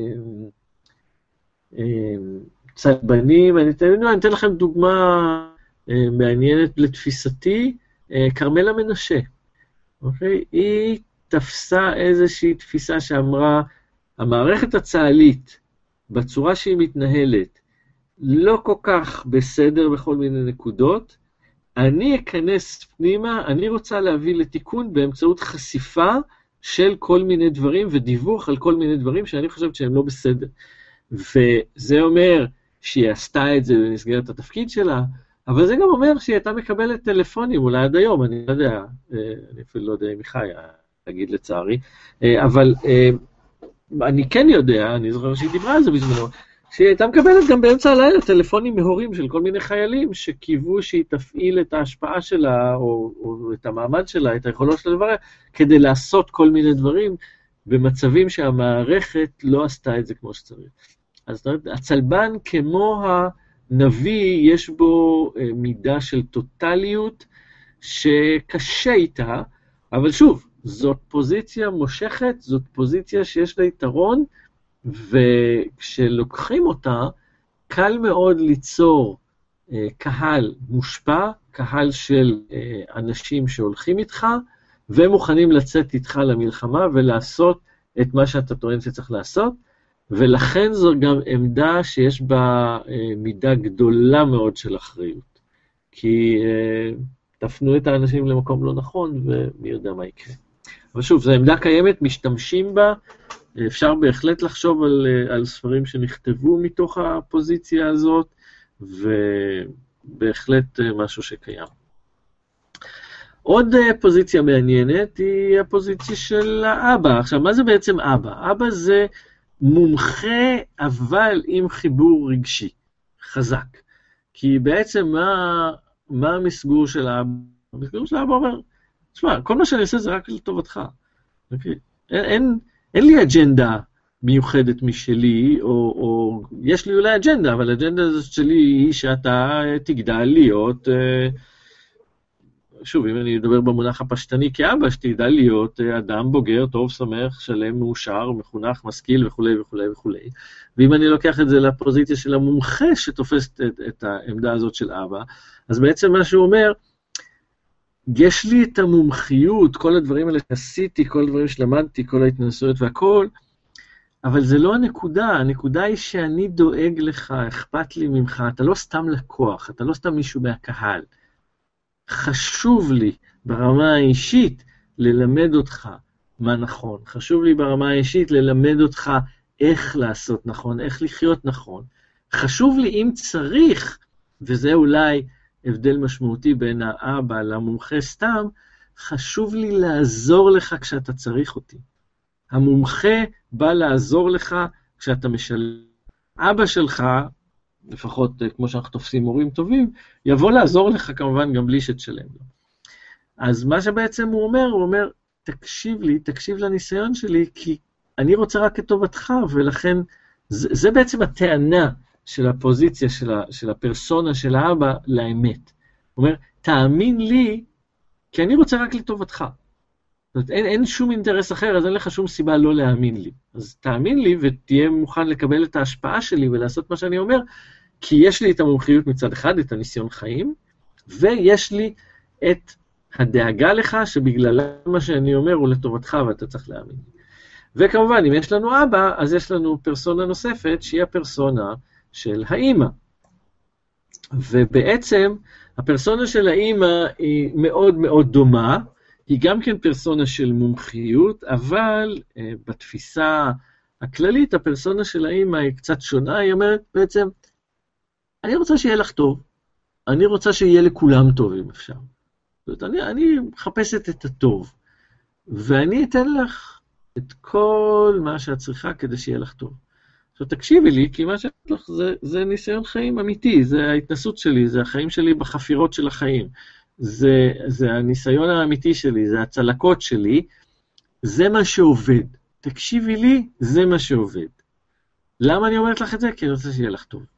S1: צלבנים, אני אתן לכם דוגמה מעניינת לתפיסתי, קרמלה מנשה. אוקיי? היא תפסה איזושהי תפיסה שאמרה, המערכת הצה"לית, בצורה שהיא מתנהלת, לא כל כך בסדר בכל מיני נקודות, אני אכנס פנימה, אני רוצה להביא לתיקון באמצעות חשיפה של כל מיני דברים, ודיווח על כל מיני דברים שאני חושבת שהם לא בסדר. וזה אומר שהיא עשתה את זה במסגרת התפקיד שלה, אבל זה גם אומר שהיא הייתה מקבלת טלפונים, אולי עד היום, אני לא יודע, אני אפילו לא יודע אם היא חיה, אגיד לצערי, אבל אני כן יודע, אני זוכר שהיא דיברה על זה בזמנו, שהיא הייתה מקבלת גם באמצע הלילה טלפונים מהורים של כל מיני חיילים, שקיוו שהיא תפעיל את ההשפעה שלה, או את המעמד שלה, את היכולות שלה לברר, כדי לעשות כל מיני דברים, במצבים שהמערכת לא עשתה את זה כמו שצריך. אז הצלבן כמו הנביא, יש בו מידה של טוטליות, שקשה איתה, אבל שוב, זאת פוזיציה מושכת, זאת פוזיציה שיש לה יתרון, וכשלוקחים אותה, קל מאוד ליצור קהל מושפע, קהל של אנשים שהולכים איתך, ומוכנים לצאת איתך למלחמה, ולעשות את מה שאתה טוען שצריך לעשות, ולכן זו גם עמדה שיש בה מידה גדולה מאוד של אחריות. כי תפנו את האנשים למקום לא נכון, ומי יודע מה יקרה. אבל שוב, זו עמדה קיימת, משתמשים בה, אפשר בהחלט לחשוב על ספרים שנכתבו מתוך הפוזיציה הזאת, ובהחלט משהו שקיים. עוד פוזיציה מעניינת היא הפוזיציה של האבא. עכשיו, מה זה בעצם אבא? אבא זה מומחה, אבל עם חיבור רגשי, חזק. כי בעצם מה המסגור של האבא? המסגור של האבא אומר, תשמע, כל מה שאני עושה זה רק לטובתך. אין לי אג'נדה מיוחדת משלי, או יש לי אולי אג'נדה, אבל האג'נדה הזאת שלי היא שאתה תגדל להיות, שוב, אם אני אדבר במונח הפשטני כאבא, שתגדל להיות אדם בוגר, טוב, שמח, שלם, מאושר, מחונך, משכיל וכו' וכו' וכו'. ואם אני לוקח את זה לפוזיציה של המומחה שתופסת את העמדה הזאת של אבא, אז בעצם מה שהוא אומר, יש לי את המומחיות, כל הדברים האלה שעשיתי, כל הדברים שלמדתי, כל ההתנסויות והכל, אבל זה לא הנקודה, הנקודה היא שאני דואג לך, אכפת לי ממך, אתה לא סתם לקוח, אתה לא סתם מישהו מהקהל. חשוב לי ברמה האישית ללמד אותך מה נכון, חשוב לי ברמה האישית ללמד אותך איך לעשות נכון, איך לחיות נכון. חשוב לי אם צריך, וזה אולי הבדל משמעותי בין האבא למומחה סתם, חשוב לי לעזור לך כשאתה צריך אותי. המומחה בא לעזור לך כשאתה משלם. אבא שלך, לפחות כמו שאנחנו תופסים מורים טובים, יבוא לעזור לך כמובן גם בלי שתשלם לו. אז מה שבעצם הוא אומר, תקשיב לי, תקשיב לניסיון שלי, כי אני רוצה רק את טובתך, ולכן זה בעצם הטענה של הפוזיציה, של הפרסונה של האבא לאמת. הוא אומר, תאמין לי, כי אני רוצה רק לטובתך. זאת אומרת, אין שום אינטרס אחר, אז אין לך שום סיבה לא להאמין לי. אז תאמין לי ותהיה מוכן לקבל את ההשפעה שלי ולעשות מה שאני אומר, כי יש לי את המומחיות מצד אחד, את הניסיון חיים, ויש לי את הדאגה לך שבגלל מה שאני אומר הוא לטובתך ואתה צריך להאמין. וכמובן, אם יש לנו אבא, אז יש לנו פרסונה נוספת, שהיא הפרסונה של האמא. ובעצם, הפרסונה של האמא היא מאוד מאוד דומה, היא גם כן פרסונה של מומחיות, אבל בתפיסה הכללית, הפרסונה של האמא היא קצת שונה, היא אומרת בעצם, אני רוצה שיהיה לך טוב, אני רוצה שיהיה לכולם טוב אם אפשר. זאת אומרת, אני מחפשת את הטוב, ואני אתן לך את כל מה שאת צריכה כדי שיהיה לך טוב. עכשיו תקשיבי לי, כי מה שאת לך זה ניסיון חיים אמיתי, זה ההתנסות שלי, זה החיים שלי בחפירות של החיים, זה הניסיון האמיתי שלי, זה הצלקות שלי, זה מה שעובד. תקשיבי לי, זה מה שעובד. למה אני אומרת לך את זה? כי אני רוצה שיהיה לך טוב.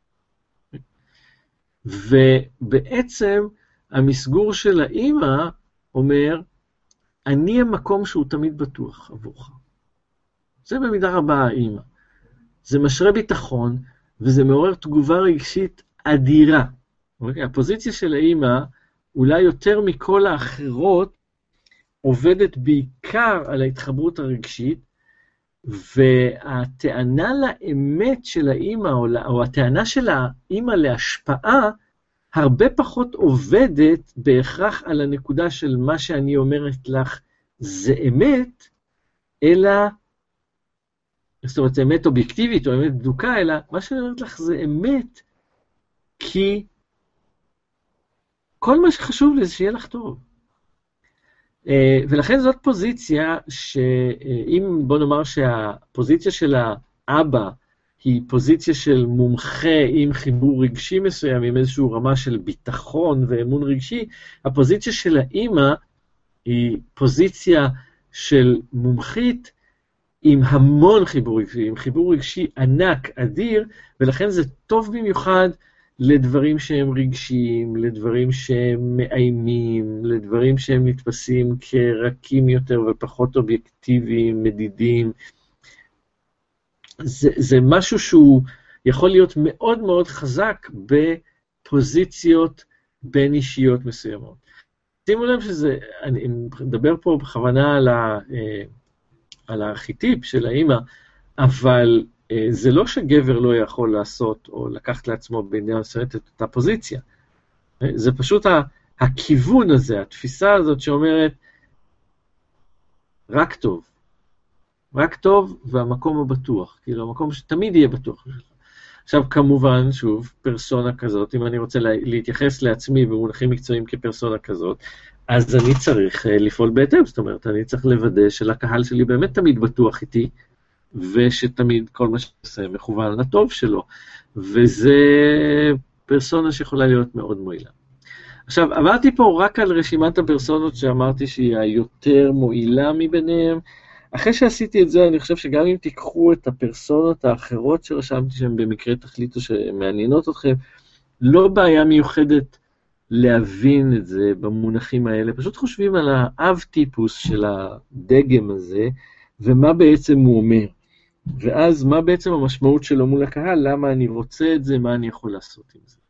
S1: ובעצם המסגור של האמא אומר, אני המקום שהוא תמיד בטוח עבורך. זה במידה רבה האמא. זה משרה ביטחון, וזה מעורר תגובה רגשית אדירה. הפוזיציה של האמא, אולי יותר מכל האחרות, עובדת בעיקר על ההתחברות הרגשית, והטענה לאמת של האמא, או הטענה של האמא להשפעה, הרבה פחות עובדת בהכרח על הנקודה של מה שאני אומרת לך זה אמת, אלא, זאת אומרת, אמת אובייקטיבית או אמת בדוקה, אלא מה שאני אומרת לך זה אמת, כי כל מה שחשוב לי זה שיהיה לך טוב. ולכן זאת פוזיציה שאם בוא נאמר שהפוזיציה של האבא היא פוזיציה של מומחה עם חיבור רגשי מסוים, עם איזושהי רמה של ביטחון ואמון רגשי, הפוזיציה של האמא היא פוזיציה של מומחית עם המון חיבור רגשי, עם חיבור רגשי ענק, אדיר, ולכן זה טוב במיוחד לדברים שהם רגשיים, לדברים שהם מאיימים, לדברים שהם נתפסים כרקים יותר ופחות אובייקטיביים, מדידים. זה משהו שהוא יכול להיות מאוד מאוד חזק בפוזיציות בין אישיות מסוימות. שימו לב שזה, אני מדבר פה בכוונה על הארכיטיפ של האמא, אבל זה לא שגבר לא יכול לעשות או לקחת לעצמו בעניין מסוימת את אותה פוזיציה. זה פשוט הכיוון הזה, התפיסה הזאת שאומרת, רק טוב. רק טוב והמקום הבטוח, כאילו המקום שתמיד יהיה בטוח. עכשיו כמובן, שוב, פרסונה כזאת, אם אני רוצה להתייחס לעצמי במונחים מקצועיים כפרסונה כזאת, אז אני צריך לפעול בהתאם, זאת אומרת, אני צריך לוודא שלקהל שלי באמת תמיד בטוח איתי, ושתמיד כל מה שעושה מכוון לטוב שלו, וזה פרסונה שיכולה להיות מאוד מועילה. עכשיו, עברתי פה רק על רשימת הפרסונות שאמרתי שהיא היותר מועילה מביניהם. אחרי שעשיתי את זה, אני חושב שגם אם תיקחו את הפרסונות האחרות שרשמתי שהן במקרה תחליטו שמעניינות אתכם, לא בעיה מיוחדת להבין את זה במונחים האלה, פשוט חושבים על האב טיפוס של הדגם הזה, ומה בעצם הוא אומר. ואז מה בעצם המשמעות שלו מול הקהל, למה אני רוצה את זה, מה אני יכול לעשות עם זה.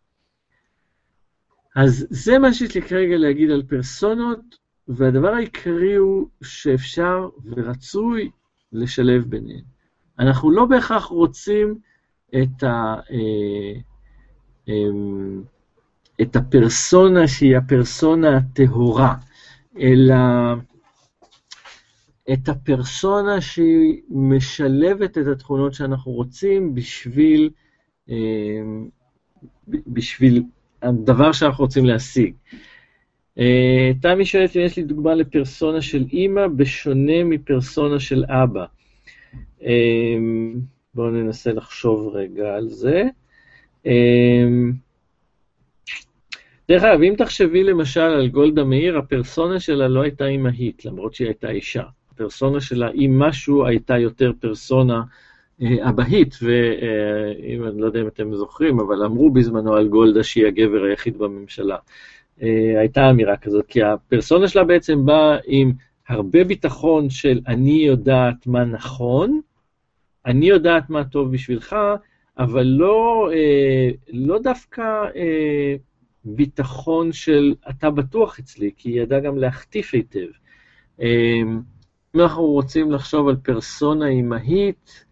S1: אז זה מה שיש לי כרגע להגיד על פרסונות, והדבר העיקרי הוא שאפשר ורצוי לשלב ביניהם. אנחנו לא בהכרח רוצים את הפרסונה שהיא הפרסונה הטהורה, אלא את הפרסונה שהיא משלבת את התכונות שאנחנו רוצים בשביל הדבר שאנחנו רוצים להשיג. תמי שואלת אם יש לי דוגמה לפרסונה של אמא בשונה מפרסונה של אבא. בואו ננסה לחשוב רגע על זה. דרך אגב, אם תחשבי למשל על גולדה מאיר, הפרסונה שלה לא הייתה אמהית, למרות שהיא הייתה אישה. הפרסונה שלה, אם משהו, הייתה יותר פרסונה אבהית, ואם אני לא יודע אם אתם זוכרים, אבל אמרו בזמנו על גולדה שהיא הגבר היחיד בממשלה. הייתה אמירה כזאת, כי הפרסונה שלה בעצם באה עם הרבה ביטחון של אני יודעת מה נכון, אני יודעת מה טוב בשבילך, אבל לא דווקא ביטחון של אתה בטוח אצלי, כי היא ידעה גם להחטיף היטב. אם אנחנו רוצים לחשוב על פרסונה אימהית,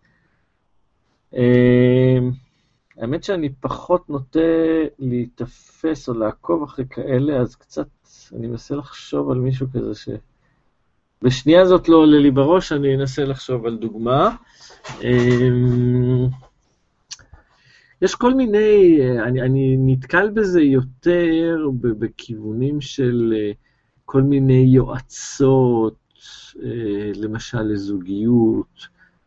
S1: האמת שאני פחות נוטה להתאפס או לעקוב אחרי כאלה, אז קצת אני מנסה לחשוב על מישהו כזה בשנייה זאת לא עולה לי בראש, אני אנסה לחשוב על דוגמה. יש כל מיני, אני נתקל בזה יותר בכיוונים של כל מיני יועצות, למשל לזוגיות.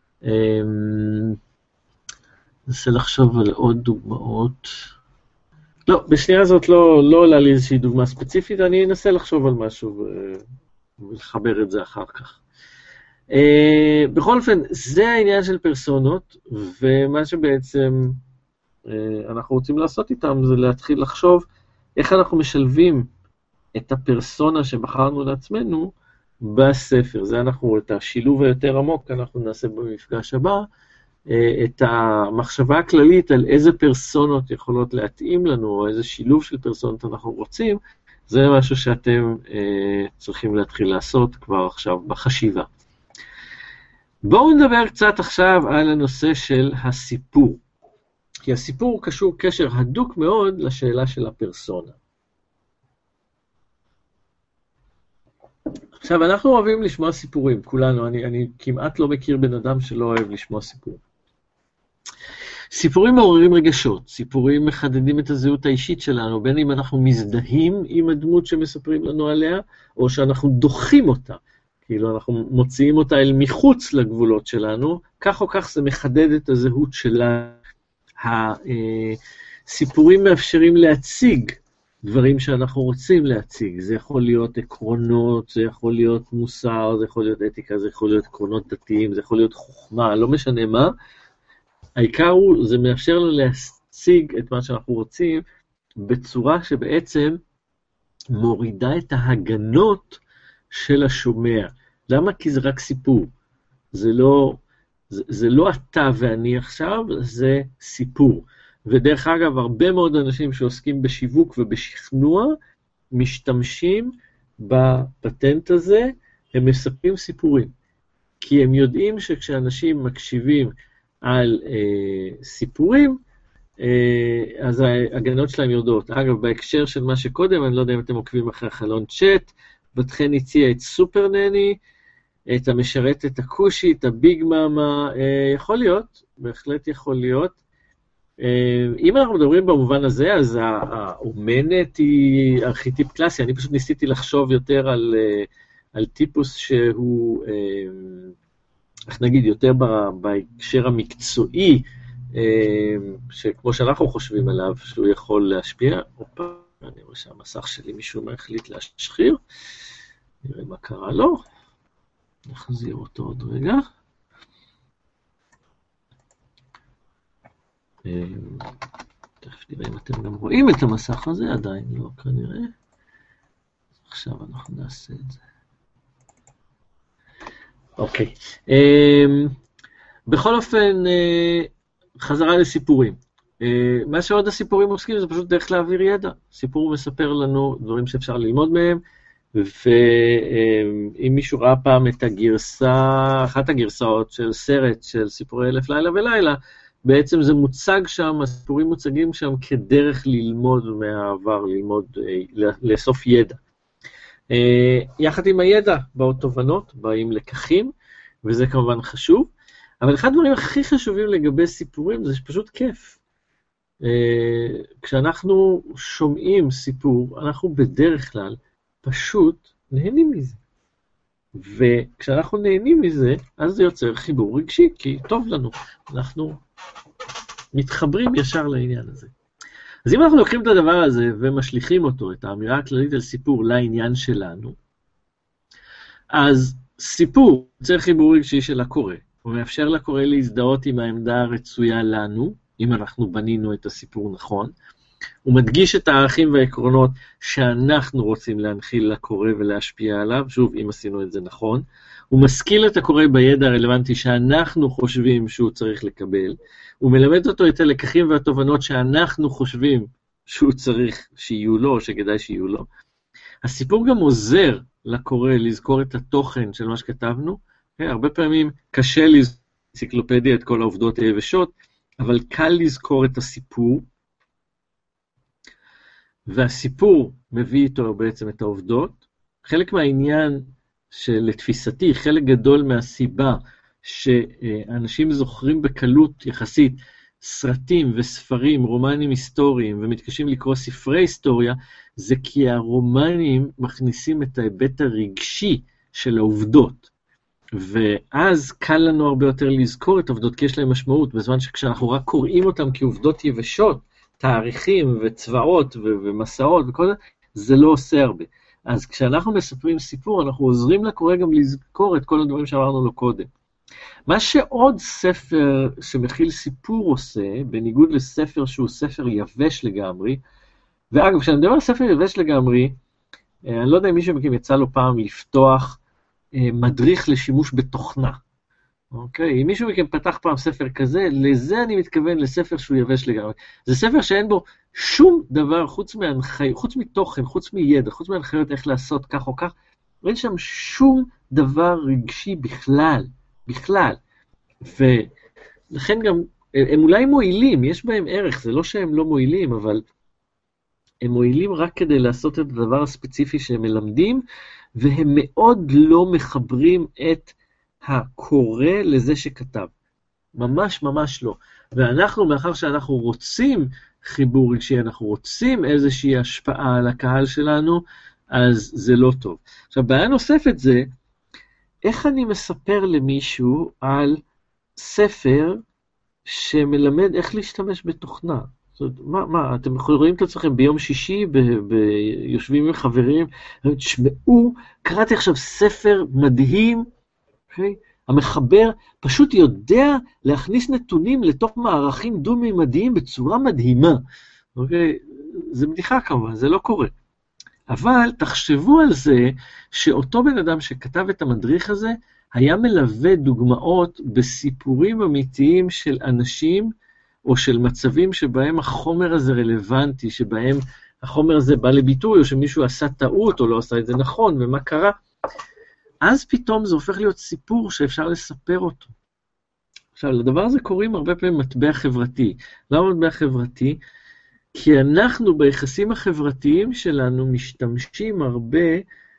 S1: ננסה לחשוב על עוד דוגמאות. לא, בשנייה הזאת לא עולה לי איזושהי דוגמה ספציפית, אני אנסה לחשוב על משהו ולחבר את זה אחר כך. בכל אופן, זה העניין של פרסונות, ומה שבעצם אנחנו רוצים לעשות איתם זה להתחיל לחשוב איך אנחנו משלבים את הפרסונה שבחרנו לעצמנו בספר. זה את השילוב היותר עמוק, אנחנו נעשה במפגש הבא, את המחשבה הכללית על איזה פרסונות יכולות להתאים לנו, או איזה שילוב של פרסונות אנחנו רוצים, זה משהו שאתם צריכים להתחיל לעשות כבר עכשיו בחשיבה. בואו נדבר קצת עכשיו על הנושא של הסיפור. כי הסיפור קשור קשר הדוק מאוד לשאלה של הפרסונה. עכשיו, אנחנו אוהבים לשמוע סיפורים, כולנו, אני כמעט לא מכיר בן אדם שלא אוהב לשמוע סיפור. סיפורים מעוררים רגשות, סיפורים מחדדים את הזהות האישית שלנו, בין אם אנחנו מזדהים עם הדמות שמספרים לנו עליה, או שאנחנו דוחים אותה, כאילו אנחנו מוציאים אותה אל מחוץ לגבולות שלנו, כך או כך זה מחדד את הזהות שלה. הסיפורים מאפשרים להציג דברים שאנחנו רוצים להציג, זה יכול להיות עקרונות, זה יכול להיות מוסר, זה יכול להיות אתיקה, זה יכול להיות עקרונות דתיים, זה יכול להיות חוכמה, לא משנה מה, העיקר הוא, זה מאפשר לנו להציג את מה שאנחנו רוצים, בצורה שבעצם מורידה את ההגנות של השומע. למה? כי זה רק סיפור. זה לא אתה ואני עכשיו, זה סיפור. ודרך אגב, הרבה מאוד אנשים שעוסקים בשיווק ובשכנוע, משתמשים בפטנט הזה, הם מספרים סיפורים. כי הם יודעים שכשאנשים מקשיבים על סיפורים, אז ההגנות שלהם יורדות. אגב, בהקשר של מה שקודם, אני לא יודע אם אתם עוקבים אחרי חלון צ'אט, בתכן הציע את סופר נני, את המשרתת הכושית, הביג מאמה, יכול להיות, בהחלט יכול להיות. אם אנחנו מדברים במובן הזה, אז האומנת היא ארכיטיפ קלאסי, אני פשוט ניסיתי לחשוב יותר על טיפוס שהוא, איך נגיד, יותר בהקשר המקצועי, שכמו שאנחנו חושבים עליו, שהוא יכול להשפיע. אופה, אני רואה שהמסך שלי מישהו מה החליט להשחיר, נראה מה קרה לו. נחזיר אותו עוד רגע. תכף נראה אם אתם גם רואים את המסך הזה, עדיין לא כנראה. עכשיו אנחנו נעשה את זה. אוקיי. בכל אופן, חזרה לסיפורים. מה שעוד הסיפורים עוסקים זה פשוט דרך להעביר ידע. סיפור מספר לנו דברים שאפשר ללמוד מהם, ואם מישהו ראה פעם את אחת הגרסאות של סרט של סיפורי אלף לילה ולילה, בעצם זה מוצג שם, הסיפורים מוצגים שם כדרך ללמוד מהעבר, לאסוף ידע. יחד עם הידע באות תובנות, באים לקחים, וזה כמובן חשוב, אבל אחד הדברים הכי חשובים לגבי סיפורים זה שפשוט כיף. כשאנחנו שומעים סיפור, אנחנו בדרך כלל פשוט נהנים מזה. וכשאנחנו נהנים מזה, אז זה יוצר חיבור רגשי, כי טוב לנו. אנחנו מתחברים ישר לעניין הזה. אז אם אנחנו לוקחים את הדבר הזה ומשליכים אותו, את האמירה הכללית על סיפור לעניין שלנו, אז סיפור יוצר חיבור רגשי של הקורא, הוא מאפשר לקורא להזדהות עם העמדה הרצויה לנו, אם אנחנו בנינו את הסיפור נכון, הוא מדגיש את הערכים והעקרונות שאנחנו רוצים להנחיל לקורא ולהשפיע עליו, שוב, אם עשינו את זה נכון. הוא משכיל את הקורא בידע הרלוונטי שאנחנו חושבים שהוא צריך לקבל. הוא מלמד אותו את הלקחים והתובנות שאנחנו חושבים שהוא צריך שיהיו לו, או שכדאי שיהיו לו. הסיפור גם עוזר לקורא לזכור את התוכן של מה שכתבנו. הרבה פעמים קשה לאנציקלופדיה את כל העובדות היבשות, אבל קל לזכור את הסיפור, והסיפור מביא איתו בעצם את העובדות. חלק מהעניין שלתפיסתי, חלק גדול מהסיבה שאנשים זוכרים בקלות יחסית סרטים וספרים, רומנים היסטוריים, ומתקשים לקרוא ספרי היסטוריה, זה כי הרומנים מכניסים את ההיבט הרגשי של העובדות. ואז קל לנו הרבה יותר לזכור את העובדות, כי יש להם משמעות, בזמן שכשאנחנו רק קוראים אותם כעובדות יבשות, תאריכים וצבאות ומסעות וכל זה, זה לא עושה הרבה. אז כשאנחנו מספרים סיפור, אנחנו עוזרים לקורא גם לזכור את כל הדברים שאמרנו לו קודם. מה שעוד ספר שמכיל סיפור עושה, בניגוד לספר שהוא ספר יבש לגמרי, ואגב, כשאני מדבר על ספר יבש לגמרי, אני לא יודע אם מישהו מכם יצא לו פעם לפתוח מדריך לשימוש בתוכנה. אוקיי? אם מישהו מכם פתח פעם ספר כזה, לזה אני מתכוון לספר שהוא יבש לגמרי. זה ספר שאין בו שום דבר חוץ מתוכן, חוץ מידע, חוץ מהנחיות איך לעשות כך או כך, אין שם שום דבר רגשי בכלל. ולכן גם, הם אולי מועילים, יש בהם ערך, זה לא שהם לא מועילים, אבל הם מועילים רק כדי לעשות את הדבר הספציפי שהם מלמדים, והם מאוד לא מחברים את הקורא לזה שכתב. ממש ממש לא. ואנחנו, מאחר שאנחנו רוצים חיבור רגשי, אנחנו רוצים איזושהי השפעה על הקהל שלנו, אז זה לא טוב. עכשיו, בעיה נוספת זה, איך אני מספר למישהו על ספר שמלמד איך להשתמש בתוכנה? זאת אומרת, מה, אתם רואים את עצמכם ביום שישי, יושבים עם חברים, תשמעו, קראתי עכשיו ספר מדהים, okay? המחבר פשוט יודע להכניס נתונים לתוך מערכים דו-מימדיים בצורה מדהימה. Okay? זה בדיחה כמובן, זה לא קורה. אבל תחשבו על זה שאותו בן אדם שכתב את המדריך הזה, היה מלווה דוגמאות בסיפורים אמיתיים של אנשים, או של מצבים שבהם החומר הזה רלוונטי, שבהם החומר הזה בא לביטוי, או שמישהו עשה טעות, או לא עשה את זה נכון, ומה קרה. אז פתאום זה הופך להיות סיפור שאפשר לספר אותו. עכשיו, לדבר הזה קוראים הרבה פעמים מטבע חברתי. למה מטבע חברתי? כי אנחנו ביחסים החברתיים שלנו משתמשים הרבה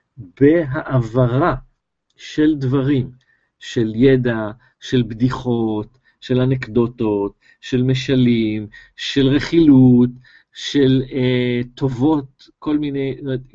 S1: בהעברה של דברים, של ידע, של בדיחות, של אנקדוטות, של משלים, של רכילות, של טובות, כל מיני,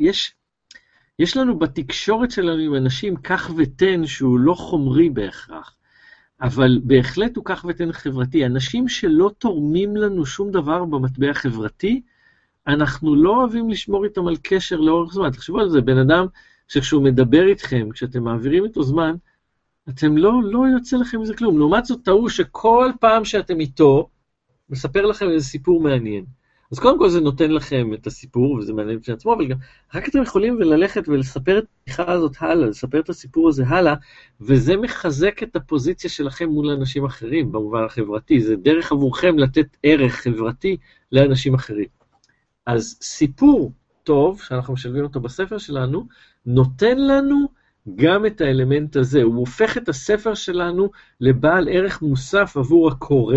S1: יש לנו בתקשורת שלנו עם אנשים כך ותן שהוא לא חומרי בהכרח, אבל בהחלט הוא כך ותן חברתי. אנשים שלא תורמים לנו שום דבר במטבע חברתי, אנחנו לא אוהבים לשמור איתם על קשר לאורך זמן. תחשבו על זה, בן אדם שכשהוא מדבר איתכם, כשאתם מעבירים איתו זמן, אתם לא יוצא לכם מזה כלום. לעומת זאת טעו שכל פעם שאתם איתו, מספר לכם איזה סיפור מעניין. אז קודם כל זה נותן לכם את הסיפור, וזה מעניין בפני עצמו, אבל גם רק אתם יכולים ללכת ולספר את הפתיחה הזאת הלאה, לספר את הסיפור הזה הלאה, וזה מחזק את הפוזיציה שלכם מול אנשים אחרים, במובן החברתי. זה דרך עבורכם לתת ערך חברתי לאנשים אחרים. אז סיפור טוב, שאנחנו משלבים אותו בספר שלנו, נותן לנו גם את האלמנט הזה. הוא הופך את הספר שלנו לבעל ערך מוסף עבור הקורא,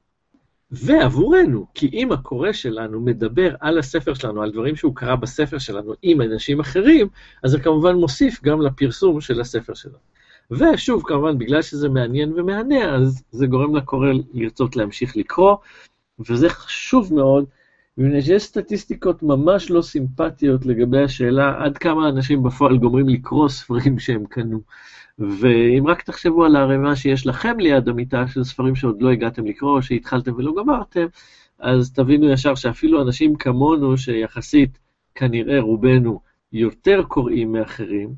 S1: ועבורנו, כי אם הקורא שלנו מדבר על הספר שלנו, על דברים שהוא קרא בספר שלנו עם אנשים אחרים, אז זה כמובן מוסיף גם לפרסום של הספר שלנו. ושוב, כמובן, בגלל שזה מעניין ומענה, אז זה גורם לקורא לרצות להמשיך לקרוא, וזה חשוב מאוד, ויש סטטיסטיקות ממש לא סימפטיות לגבי השאלה עד כמה אנשים בפועל גומרים לקרוא ספרים שהם קנו. ואם רק תחשבו על הרמה שיש לכם ליד המיטה של ספרים שעוד לא הגעתם לקרוא, שהתחלתם ולא גמרתם, אז תבינו ישר שאפילו אנשים כמונו, שיחסית כנראה רובנו יותר קוראים מאחרים,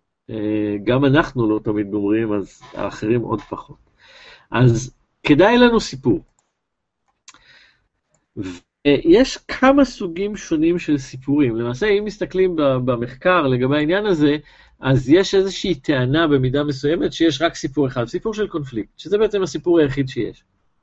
S1: גם אנחנו לא תמיד גומרים, אז האחרים עוד פחות. אז כדאי לנו סיפור. יש כמה סוגים שונים של סיפורים. למעשה, אם מסתכלים במחקר לגבי העניין הזה, אז יש איזושהי טענה במידה מסוימת שיש רק סיפור אחד, סיפור של קונפליקט, שזה בעצם הסיפור היחיד שיש.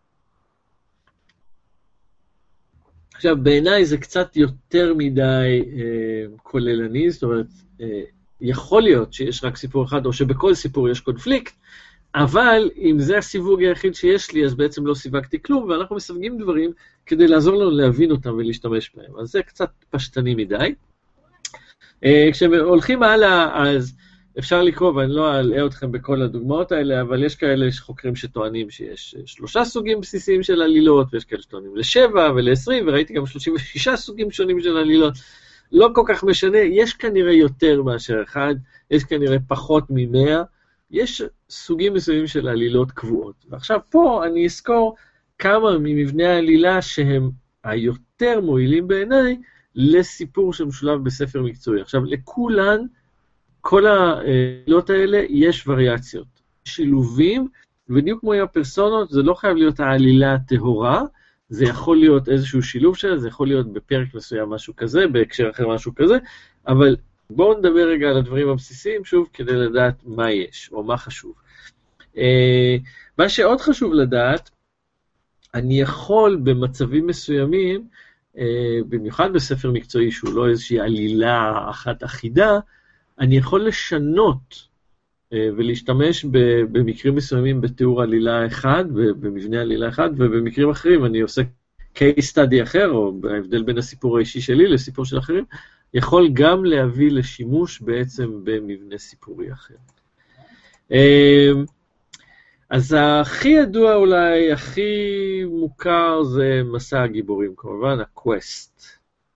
S1: עכשיו, בעיניי זה קצת יותר מדי כוללני, זאת אומרת, יכול להיות שיש רק סיפור אחד, או שבכל סיפור יש קונפליקט, אבל אם זה הסיווג היחיד שיש לי, אז בעצם לא סיווגתי כלום, ואנחנו מסווגים דברים כדי לעזור לנו להבין אותם ולהשתמש בהם. אז זה קצת פשטני מדי. כשהולכים הלאה, אז אפשר לקרוא, ואני לא אלאה אתכם בכל הדוגמאות האלה, אבל יש כאלה חוקרים שטוענים שיש 3 סוגים בסיסיים של עלילות, ויש כאלה שטוענים ל7 ול20, וראיתי גם 36 סוגים שונים של עלילות. לא כל כך משנה, יש כנראה יותר מאשר אחד, יש כנראה פחות מ100, יש סוגים מסוימים של עלילות קבועות. ועכשיו פה אני אזכור כמה ממבני העלילה שהם היותר מועילים בעיניי לסיפור שמשולב בספר מקצועי. עכשיו, לכולן, כל העלילות האלה יש וריאציות. שילובים, בדיוק כמו עם הפרסונות, זה לא חייב להיות העלילה הטהורה, זה יכול להיות איזשהו שילוב שלה, זה יכול להיות בפרק מסוים משהו כזה, בהקשר אחר משהו כזה, אבל בואו נדבר רגע על הדברים הבסיסיים, שוב, כדי לדעת מה יש, או מה חשוב. מה שעוד חשוב לדעת, אני יכול במצבים מסוימים, במיוחד בספר מקצועי שהוא לא איזושהי עלילה אחת אחידה, אני יכול לשנות ולהשתמש במקרים מסוימים בתיאור עלילה אחד, במבנה עלילה אחד, ובמקרים אחרים אני עושה case study אחר, או בהבדל בין הסיפור האישי שלי לסיפור של אחרים, יכול גם להביא לשימוש בעצם במבנה סיפורי אחר. אז הכי ידוע אולי, הכי מוכר זה מסע הגיבורים, כמובן, ה-Quest.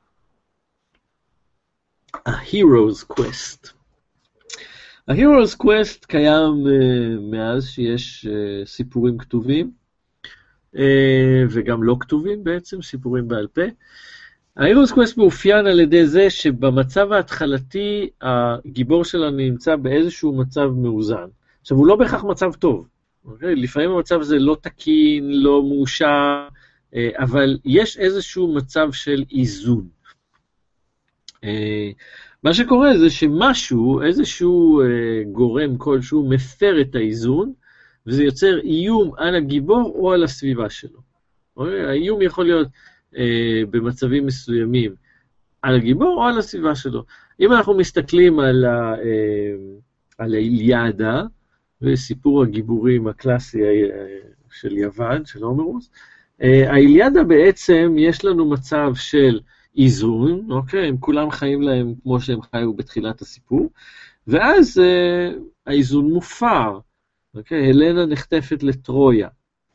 S1: ה-Hero's Quest. ה-Hero's Quest קיים מאז שיש סיפורים כתובים, וגם לא כתובים בעצם, סיפורים בעל פה. ה-Hero's Quest מאופיין על ידי זה שבמצב ההתחלתי, הגיבור שלנו נמצא באיזשהו מצב מאוזן. עכשיו, הוא לא בהכרח מצב טוב. Okay? לפעמים המצב הזה לא תקין, לא מאושר, אבל יש איזשהו מצב של איזון. מה שקורה זה שמשהו, איזשהו גורם כלשהו, מפר את האיזון, וזה יוצר איום על הגיבור או על הסביבה שלו. Okay? האיום יכול להיות במצבים מסוימים על הגיבור או על הסביבה שלו. אם אנחנו מסתכלים על האיליאדה, וסיפור הגיבורים הקלאסי של יוון, של הומרוס, האיליאדה בעצם יש לנו מצב של איזון, אוקיי? הם כולם חיים להם כמו שהם חיו בתחילת הסיפור, ואז האיזון מופר, אוקיי? הלנה נחטפת לטרויה.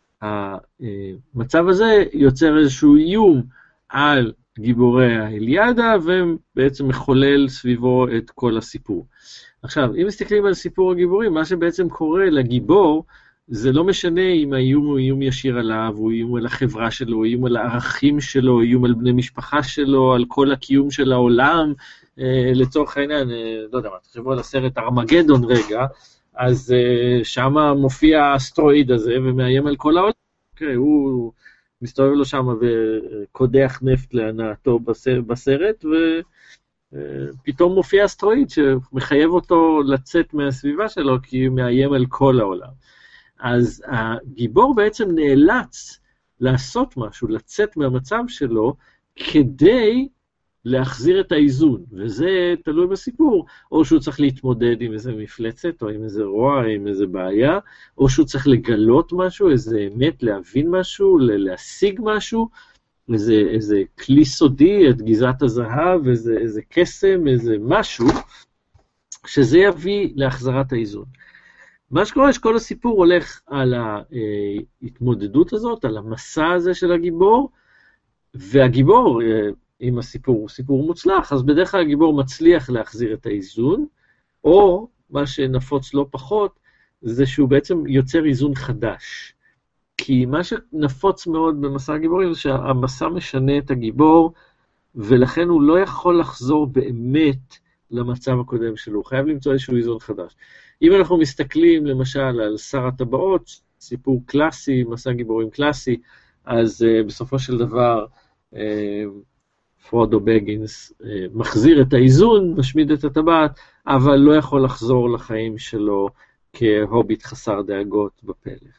S1: המצב הזה יוצר איזשהו איום על גיבורי האיליאדה, ובעצם מחולל סביבו את כל הסיפור. עכשיו, אם מסתכלים על סיפור הגיבורים, מה שבעצם קורה לגיבור, זה לא משנה אם האיום הוא איום ישיר עליו, הוא איום על החברה שלו, הוא איום על הערכים שלו, איום על בני משפחה שלו, על כל הקיום של העולם, לצורך העניין, לא יודע מה, תחשבו על הסרט ארמגדון רגע, אז שם מופיע האסטרואיד הזה ומאיים על כל העולם, אוקיי, הוא מסתובב לו שם וקודח נפט להנאתו בסרט, ופתאום מופיע אסטרואיד שמחייב אותו לצאת מהסביבה שלו, כי הוא מאיים על כל העולם. אז הגיבור בעצם נאלץ לעשות משהו, לצאת מהמצב שלו, כדי להחזיר את האיזון, וזה תלוי בסיפור, או שהוא צריך להתמודד עם איזה מפלצת, או עם איזה רוע, עם איזה בעיה, או שהוא צריך לגלות משהו, איזה אמת, להבין משהו, להשיג משהו, איזה כלי סודי, את גזעת הזהב, איזה קסם, איזה משהו, שזה יביא להחזרת האיזון. מה שקורה שכל הסיפור הולך על ההתמודדות הזאת, על המסע הזה של הגיבור, והגיבור, אם הסיפור הוא סיפור מוצלח, אז בדרך כלל הגיבור מצליח להחזיר את האיזון, או מה שנפוץ לא פחות, זה שהוא בעצם יוצר איזון חדש. כי מה שנפוץ מאוד במסע הגיבורים זה שהמסע משנה את הגיבור, ולכן הוא לא יכול לחזור באמת למצב הקודם שלו, הוא חייב למצוא איזשהו איזון חדש. אם אנחנו מסתכלים למשל על שר הטבעות, סיפור קלאסי, מסע גיבורים קלאסי, אז בסופו של דבר פרודו בגינס מחזיר את האיזון, משמיד את הטבעת, אבל לא יכול לחזור לחיים שלו כהוביט חסר דאגות בפלך.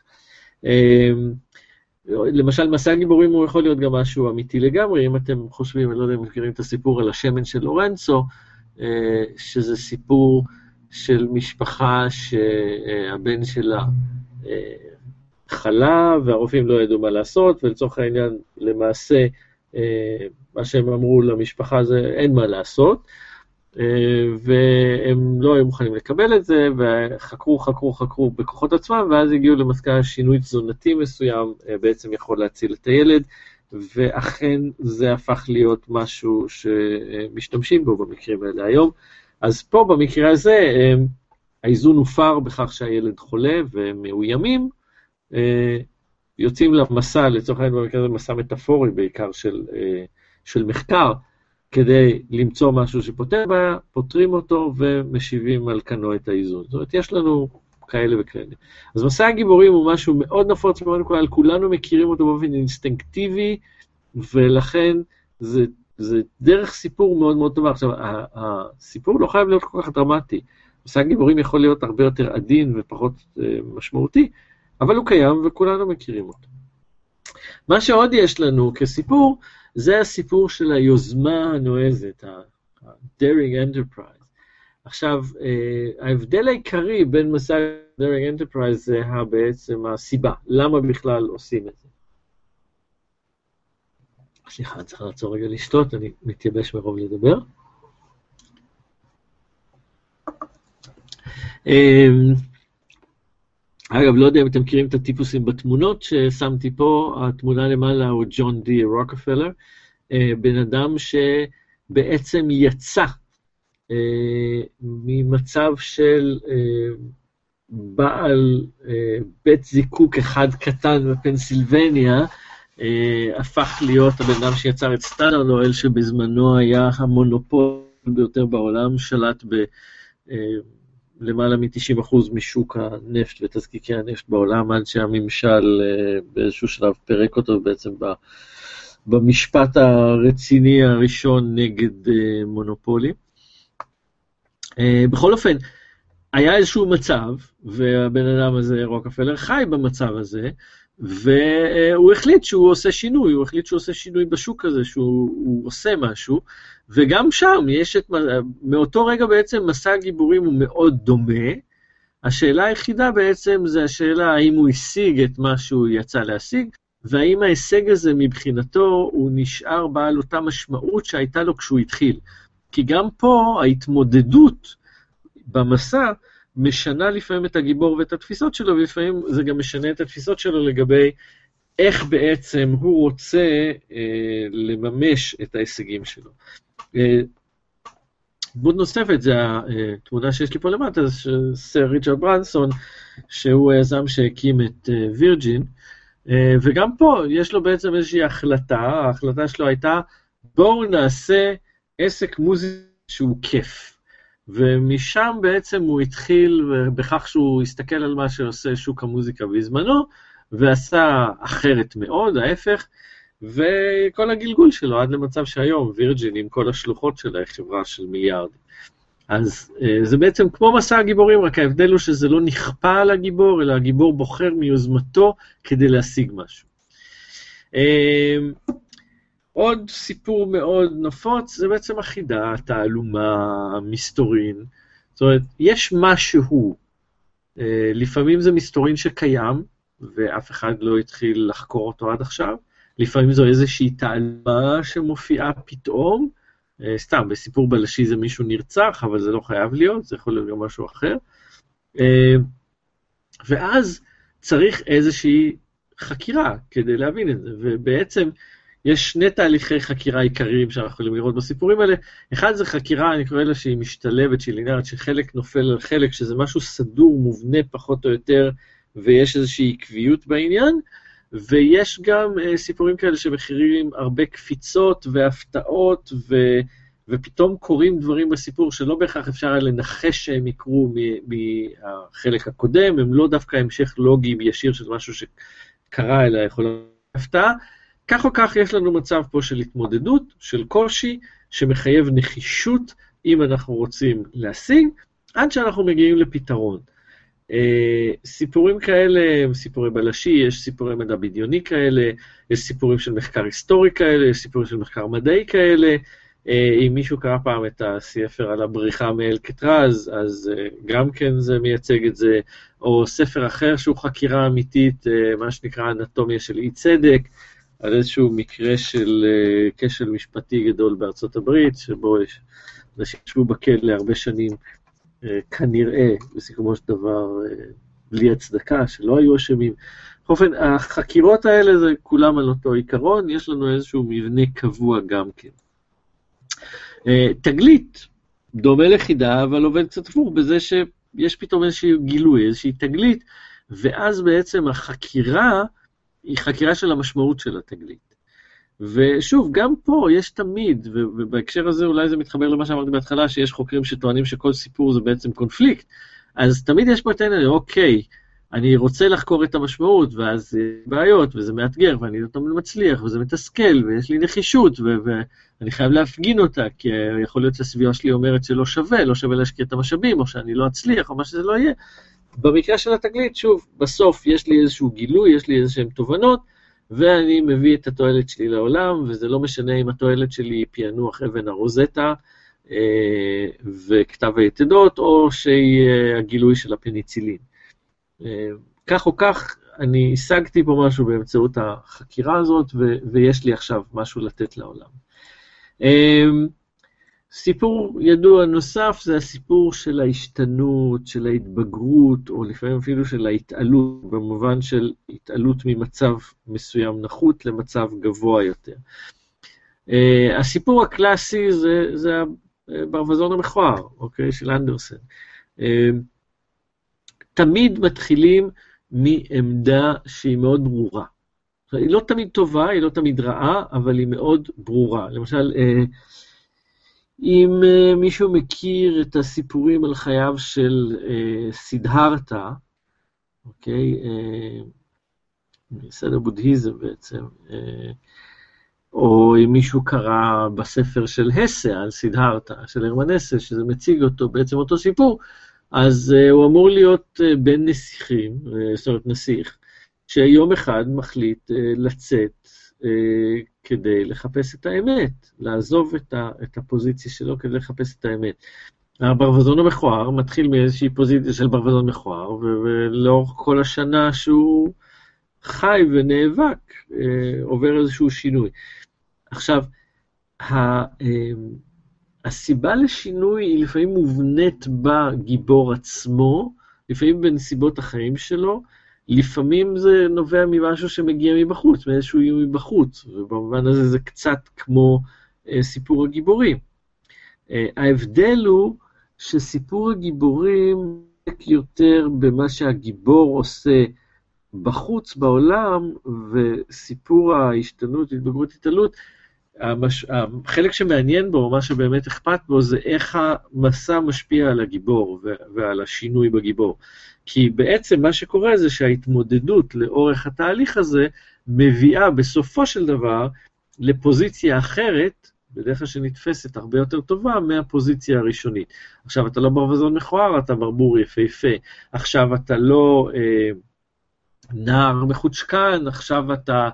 S1: למשל, מסע הגיבורים הוא יכול להיות גם משהו אמיתי לגמרי, אם אתם חושבים, אני לא יודע אם מכירים את הסיפור על השמן של לורנצו, שזה סיפור של משפחה שהבן שלה חלה, והרופאים לא ידעו מה לעשות, ולצורך העניין, למעשה, מה שהם אמרו למשפחה זה אין מה לעשות, והם לא היו מוכנים לקבל את זה, וחקרו בכוחות עצמם, ואז הגיעו למסקנה שינוי תזונתי מסוים, בעצם יכול להציל את הילד, ואכן זה הפך להיות משהו שמשתמשים בו במקרים האלה היום. אז פה במקרה הזה, האיזון הופר בכך שהילד חולה ומאוימים, יוצאים למסע, לצורך העניין במקרה הזה מסע מטאפורי בעיקר של מחקר, כדי למצוא משהו שפותר בעיה, פותרים אותו ומשיבים על כנו את האיזון. זאת אומרת, יש לנו כאלה וכאלה. אז מסע הגיבורים הוא משהו מאוד נפוץ, כולנו מכירים אותו באופן אינסטינקטיבי, ולכן זה דרך סיפור מאוד מאוד טובה. עכשיו, הסיפור לא חייב להיות כל כך דרמטי. מסע הגיבורים יכול להיות הרבה יותר עדין ופחות משמעותי, אבל הוא קיים וכולנו מכירים אותו. מה שעוד יש לנו כסיפור, זה הסיפור של היוזמה הנועזת, ה-Daring Enterprise. עכשיו, ההבדל העיקרי בין מסע Daring Enterprise זה בעצם הסיבה, למה בכלל עושים את זה. סליחה, אני צריך לעצור רגע לשתות, אני מתייבש מרוב לדבר. אגב, לא יודע אם אתם מכירים את הטיפוסים בתמונות ששמתי פה, התמונה למעלה הוא ג'ון די רוקפלר, בן אדם שבעצם יצא ממצב של בעל בית זיקוק אחד קטן בפנסילבניה, הפך להיות הבן אדם שיצר את סטנדרט אויל, שבזמנו היה המונופול ביותר בעולם, שלט למעלה מ-90% משוק הנפט ותזקיקי הנפט בעולם, עד שהממשל באיזשהו שלב פרק אותו בעצם במשפט הרציני הראשון נגד מונופולים. בכל אופן, היה איזשהו מצב, והבן אדם הזה, רוקפלר, חי במצב הזה, והוא החליט שהוא עושה שינוי, הוא החליט שהוא עושה שינוי בשוק הזה, שהוא עושה משהו, וגם שם יש מאותו רגע בעצם מסע הגיבורים הוא מאוד דומה, השאלה היחידה בעצם זה השאלה האם הוא השיג את מה שהוא יצא להשיג, והאם ההישג הזה מבחינתו הוא נשאר בעל אותה משמעות שהייתה לו כשהוא התחיל. כי גם פה ההתמודדות במסע משנה לפעמים את הגיבור ואת התפיסות שלו, ולפעמים זה גם משנה את התפיסות שלו לגבי איך בעצם הוא רוצה לממש את ההישגים שלו. דמות נוספת זה התמונה שיש לי פה למטה, של סר ריצ'רד ברנסון, שהוא היזם שהקים את וירג'ין, וגם פה יש לו בעצם איזושהי החלטה, ההחלטה שלו הייתה, בואו נעשה עסק מוזיקה שהוא כיף. ומשם בעצם הוא התחיל בכך שהוא הסתכל על מה שעושה שוק המוזיקה בזמנו, ועשה אחרת מאוד, ההפך, וכל הגלגול שלו עד למצב שהיום, וירג'ין עם כל השלוחות שלה, היא חברה של מיליארדים. אז זה בעצם כמו מסע הגיבורים, רק ההבדל הוא שזה לא נכפה על הגיבור, אלא הגיבור בוחר מיוזמתו כדי להשיג משהו. עוד סיפור מאוד נפוץ, זה בעצם החידה, תעלומה, מסתורין. זאת אומרת, יש משהו, לפעמים זה מסתורין שקיים, ואף אחד לא התחיל לחקור אותו עד עכשיו, לפעמים זו איזושהי תעלומה שמופיעה פתאום, סתם, בסיפור בלשי זה מישהו נרצח, אבל זה לא חייב להיות, זה יכול להיות גם משהו אחר, ואז צריך איזושהי חקירה כדי להבין את זה, ובעצם יש שני תהליכי חקירה עיקריים שאנחנו יכולים לראות בסיפורים האלה. אחד זה חקירה, אני קורא לה שהיא משתלבת, שהיא לינארית, שחלק נופל על חלק, שזה משהו סדור, מובנה פחות או יותר, ויש איזושהי עקביות בעניין, ויש גם סיפורים כאלה שמחירים הרבה קפיצות והפתעות, ופתאום קורים דברים בסיפור שלא בהכרח אפשר לנחש שהם יקרו מהחלק הקודם, הם לא דווקא המשך לוגי ישיר של משהו שקרה, אלא יכול להיות הפתעה, כך או כך יש לנו מצב פה של התמודדות, של קושי, שמחייב נחישות, אם אנחנו רוצים להשיג, עד שאנחנו מגיעים לפתרון. סיפורים כאלה הם סיפורי בלשי, יש סיפורי מדע בדיוני כאלה, יש סיפורים של מחקר היסטורי כאלה, יש סיפורים של מחקר מדעי כאלה. אם מישהו קרא פעם את הספר על הבריחה מאלקטרז, אז גם כן זה מייצג את זה, או ספר אחר שהוא חקירה אמיתית, מה שנקרא אנטומיה של אי צדק, על איזשהו מקרה של כשל משפטי גדול בארצות הברית, שבו יש אנשים שישבו בכלא הרבה שנים, כנראה, בסיכומו של דבר, בלי הצדקה, שלא היו אשמים. באופן, החקירות האלה זה כולם על אותו עיקרון, יש לנו איזשהו מבנה קבוע גם כן. תגלית, דומה לחידה, אבל עובד קצת הפוך בזה שיש פתאום איזשהו גילוי, איזושהי תגלית, ואז בעצם החקירה היא חקירה של המשמעות של התגלית. ושוב, גם פה יש תמיד, ובהקשר הזה אולי זה מתחבר למה שאמרתי בהתחלה, שיש חוקרים שטוענים שכל סיפור זה בעצם קונפליקט, אז תמיד יש פה את העניין, אוקיי, אני רוצה לחקור את המשמעות, ואז בעיות, וזה מאתגר, ואני לא תמיד מצליח, וזה מתסכל, ויש לי נחישות, ואני חייב להפגין אותה, כי יכול להיות שהסביבה שלי אומרת שלא שווה, לא שווה להשקיע את המשאבים, או שאני לא אצליח, או מה שזה לא יהיה. במקרה של התגלית, שוב, בסוף יש לי איזשהו גילוי, יש לי איזשהם תובנות, ואני מביא את התועלת שלי לעולם, וזה לא משנה אם התועלת שלי היא פענוח אבן הרוזטה, וכתב היתדות, או שהיא הגילוי של הפניצילין. כך או כך, אני השגתי פה משהו באמצעות החקירה הזאת, ויש לי עכשיו משהו לתת לעולם. סיפור ידוע נוסף זה הסיפור של ההשתנות, של ההתבגרות, או לפעמים אפילו של ההתעלות, במובן של התעלות ממצב מסוים נחות למצב גבוה יותר. הסיפור הקלאסי זה הברווזון המכוער, אוקיי, של אנדרסן. תמיד מתחילים מעמדה שהיא מאוד ברורה. היא לא תמיד טובה, היא לא תמיד רעה, אבל היא מאוד ברורה. למשל, אם מישהו מכיר את הסיפורים על חייו של סידהרתה, אוקיי, מסדר בודהיזם בעצם, או אם מישהו קרא בספר של הסה על סידהרתה, של הרמן הסה, שזה מציג אותו, בעצם אותו סיפור, אז הוא אמור להיות בן נסיכים, זאת אומרת נסיך, שיום אחד מחליט לצאת כדי לחפש את האמת, לעזוב את הפוזיציה שלו כדי לחפש את האמת. הברווזון המכוער מתחיל מאיזושהי פוזיציה של ברווזון מכוער, ולאורך כל השנה שהוא חי ונאבק, עובר איזשהו שינוי. עכשיו, הסיבה לשינוי היא לפעמים מובנית בגיבור עצמו, לפעמים בנסיבות החיים שלו, לפעמים זה נובע ממשהו שמגיע מבחוץ, מאיזשהו איום מבחוץ, ובמובן הזה זה קצת כמו סיפור הגיבורים. ההבדל הוא שסיפור הגיבורים יותר במה שהגיבור עושה בחוץ בעולם, וסיפור ההשתנות, התבגרות, התעלות, החלק שמעניין בו, מה שבאמת אכפת בו, זה איך המסע משפיע על הגיבור ועל השינוי בגיבור. כי בעצם מה שקורה זה שההתמודדות לאורך התהליך הזה מביאה בסופו של דבר לפוזיציה אחרת, בדרך כלל שנתפסת הרבה יותר טובה מהפוזיציה הראשונית. עכשיו אתה לא ברווזון מכוער, אתה ברבור יפהפה. עכשיו אתה לא נער מחוצ'קן, עכשיו אתה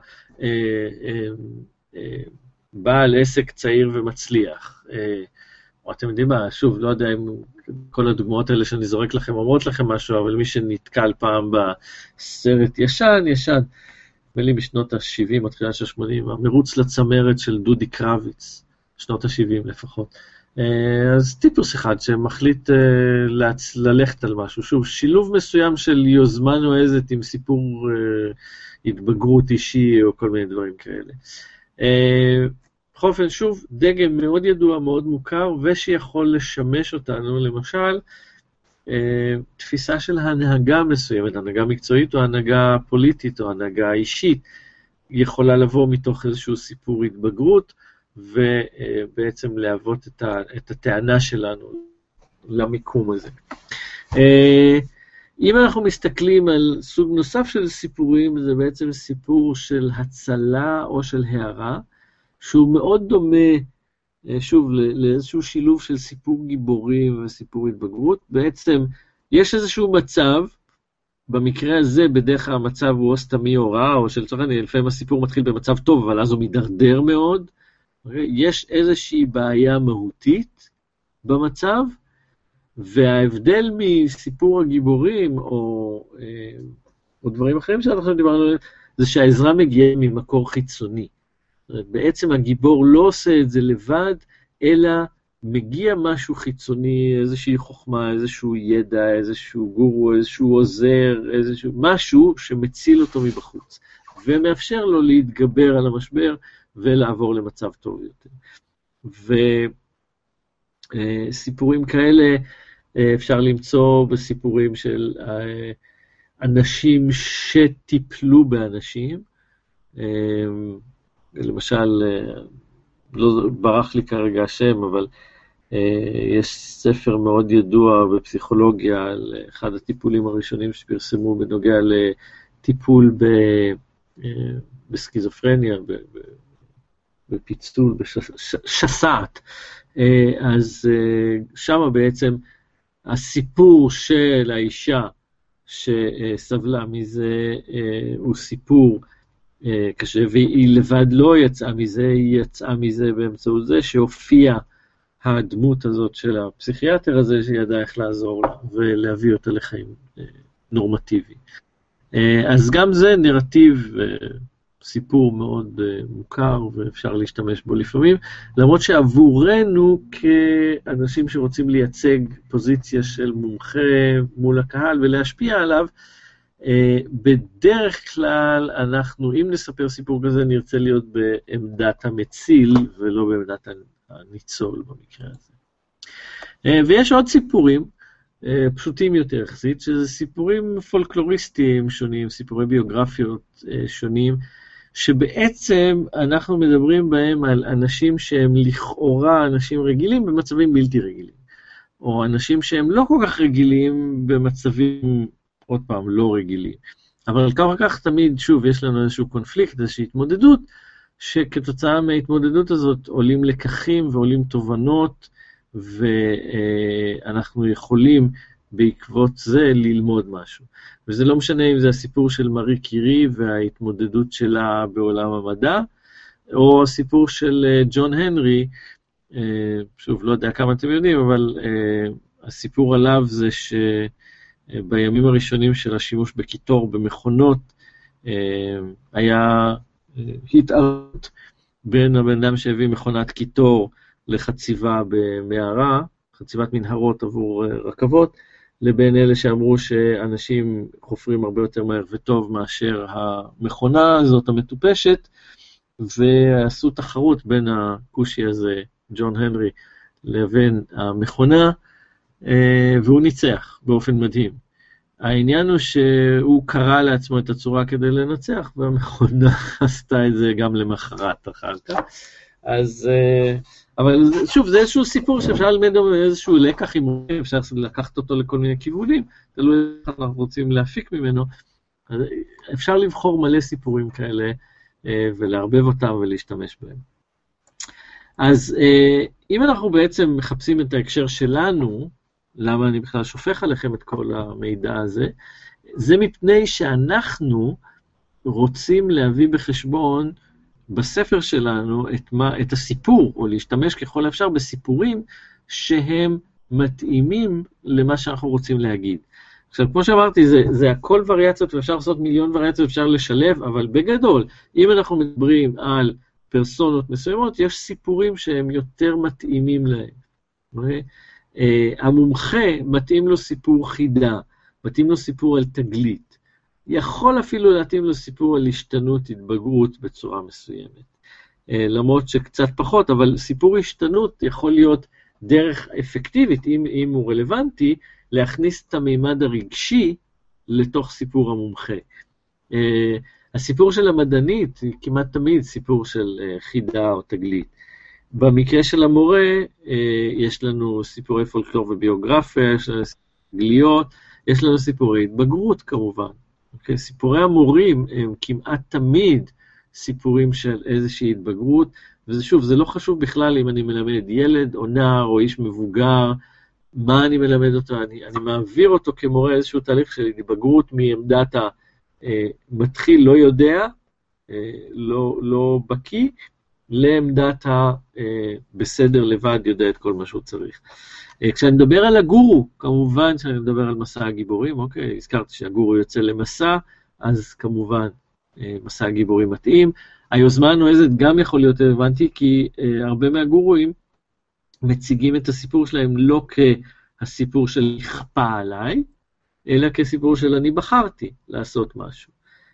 S1: בעל עסק צעיר ומצליח. או אתם יודעים מה, שוב, לא יודע אם כל הדוגמאות האלה שאני זורק לכם אומרות לכם משהו, אבל מי שנתקל פעם בסרט ישן, נדמה משנות ה-70, התחילה של ה-80, המרוץ לצמרת של דודי קרביץ, שנות ה-70 לפחות. אז טיפוס אחד שמחליט ללכת על משהו. שוב, שילוב מסוים של יוזמה נועזת עם סיפור התבגרות אישי או כל מיני דברים כאלה. בכל אופן, שוב, דגם מאוד ידוע, מאוד מוכר, ושיכול לשמש אותנו, למשל, תפיסה של הנהגה מסוימת, הנהגה מקצועית או הנהגה פוליטית או הנהגה אישית, יכולה לבוא מתוך איזשהו סיפור התבגרות, ובעצם להוות את הטענה שלנו למיקום הזה. אם אנחנו מסתכלים על סוג נוסף של סיפורים, זה בעצם סיפור של הצלה או של הערה, שהוא מאוד דומה, שוב, לאיזשהו שילוב של סיפור גיבורים וסיפור התבגרות. בעצם יש איזשהו מצב, במקרה הזה בדרך כלל המצב הוא או סתמי או רע, או לפעמים הסיפור מתחיל במצב טוב, אבל אז הוא מתדרדר מאוד. יש איזושהי בעיה מהותית במצב, וההבדל מסיפור הגיבורים או דברים אחרים שאנחנו דיברנו עליהם, זה שהעזרה מגיעה ממקור חיצוני. בעצם הגיבור לא עושה את זה לבד, אלא מגיע משהו חיצוני, איזושהי חוכמה, איזשהו ידע, איזשהו גורו, איזשהו עוזר, איזשהו משהו שמציל אותו מבחוץ, ומאפשר לו להתגבר על המשבר ולעבור למצב טוב יותר. וסיפורים כאלה אפשר למצוא בסיפורים של אנשים שטיפלו באנשים, למשל, לא ברח לי כרגע השם, אבל יש ספר מאוד ידוע בפסיכולוגיה על אחד הטיפולים הראשונים שפרסמו בנוגע לטיפול בסקיזופרניה, בפיצול, בשסעת. אז שם בעצם הסיפור של האישה שסבלה מזה הוא סיפור קשה, והיא לבד לא יצאה מזה, היא יצאה מזה באמצעות זה שהופיעה הדמות הזאת של הפסיכיאטר הזה, שידע איך לעזור לה ולהביא אותה לחיים נורמטיבי. אז גם זה נרטיב, סיפור מאוד מוכר, ואפשר להשתמש בו לפעמים, למרות שעבורנו כאנשים שרוצים לייצג פוזיציה של מומחה מול הקהל ולהשפיע עליו, בדרך כלל אנחנו, אם נספר סיפור כזה, נרצה להיות בעמדת המציל ולא בעמדת הניצול במקרה הזה. ויש עוד סיפורים פשוטים יותר יחסית, שזה סיפורים פולקלוריסטיים שונים, סיפורי ביוגרפיות שונים, שבעצם אנחנו מדברים בהם על אנשים שהם לכאורה אנשים רגילים במצבים בלתי רגילים, או אנשים שהם לא כל כך רגילים במצבים, עוד פעם, לא רגילים. אבל כך תמיד, שוב, יש לנו איזשהו קונפליקט, איזושהי התמודדות, שכתוצאה מההתמודדות הזאת עולים לקחים ועולים תובנות, ואנחנו יכולים בעקבות זה ללמוד משהו. וזה לא משנה אם זה הסיפור של מארי קירי וההתמודדות שלה בעולם המדע, או הסיפור של ג'ון הנרי, שוב, לא יודע כמה אתם יודעים, אבל הסיפור עליו זה שבימים הראשונים של השימוש בקיטור במכונות, היה התערבות בין הבן אדם שהביא מכונת קיטור לחציבה במערה, חציבת מנהרות עבור רכבות, לבין אלה שאמרו שאנשים חופרים הרבה יותר מהר וטוב מאשר המכונה הזאת המטופשת, ועשו תחרות בין הקושי הזה, ג'ון הנרי, לבין המכונה, והוא ניצח באופן מדהים. העניין הוא שהוא קרא לעצמו את הצורה כדי לנצח, והמכונה עשתה את זה גם למחרת אחר כך. אז, אבל שוב, זה איזשהו סיפור שאפשר ללמד איזשהו לקח אימוני, אפשר לקחת אותו לכל מיני כיוונים, תלוי איך אנחנו רוצים להפיק ממנו. אז אפשר לבחור מלא סיפורים כאלה, ולהרבב אותם ולהשתמש בהם. אז אם אנחנו בעצם מחפשים את ההקשר שלנו, למה אני בכלל שופך עליכם את כל המידע הזה, זה מפני שאנחנו רוצים להביא בחשבון בספר שלנו את הסיפור, או להשתמש ככל האפשר בסיפורים שהם מתאימים למה שאנחנו רוצים להגיד. עכשיו, כמו שאמרתי, זה הכל וריאציות, ואפשר לעשות מיליון וריאציות, אפשר לשלב, אבל בגדול, אם אנחנו מדברים על פרסונות מסוימות, יש סיפורים שהם יותר מתאימים להם. המומחה מתאים לו סיפור חידה, מתאים לו סיפור על תגלית, יכול אפילו להתאים לו סיפור על השתנות, התבגרות בצורה מסוימת. למרות שקצת פחות, אבל סיפור השתנות יכול להיות דרך אפקטיבית, אם הוא רלוונטי, להכניס את המימד הרגשי לתוך סיפור המומחה. הסיפור של המדענית היא כמעט תמיד סיפור של חידה או תגלית. במקרה של המורה, יש לנו סיפורי פולקלור וביוגרפיה, יש לנו תגליות, יש לנו סיפורי התבגרות כמובן. אוקיי? סיפורי המורים הם כמעט תמיד סיפורים של איזושהי התבגרות, וזה שוב, זה לא חשוב בכלל אם אני מלמד ילד או נער או איש מבוגר, מה אני מלמד אותו, אני מעביר אותו כמורה איזשהו תהליך של התבגרות מעמדת המתחיל לא יודע, לא בקיא, לעמדת בסדר לבד יודע את כל מה שהוא צריך. כשאני מדבר על הגורו, כמובן שאני מדבר על מסע הגיבורים, אוקיי, הזכרתי שהגורו יוצא למסע, אז כמובן מסע הגיבורים מתאים. היוזמה הנועזת גם יכול להיות רלוונטי, כי הרבה מהגורואים מציגים את הסיפור שלהם לא כהסיפור של נכפה עליי, אלא כסיפור של אני בחרתי לעשות משהו.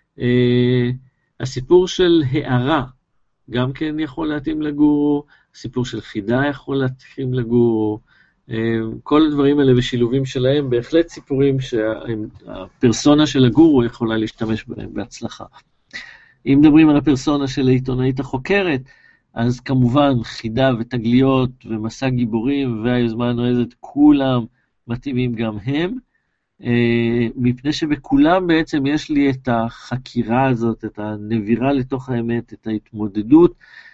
S1: הסיפור של הערה גם כן יכול להתאים לגורו, הסיפור של חידה יכול להתאים לגורו, כל הדברים האלה ושילובים שלהם, בהחלט סיפורים שהפרסונה של הגורו יכולה להשתמש בהם בהצלחה. אם מדברים על הפרסונה של העיתונאית החוקרת, אז כמובן חידה ותגליות ומסע גיבורים והיוזמה הנועזת, כולם מתאימים גם הם, מפני שבכולם בעצם יש לי את החקירה הזאת, את הנבירה לתוך האמת, את ההתמודדות,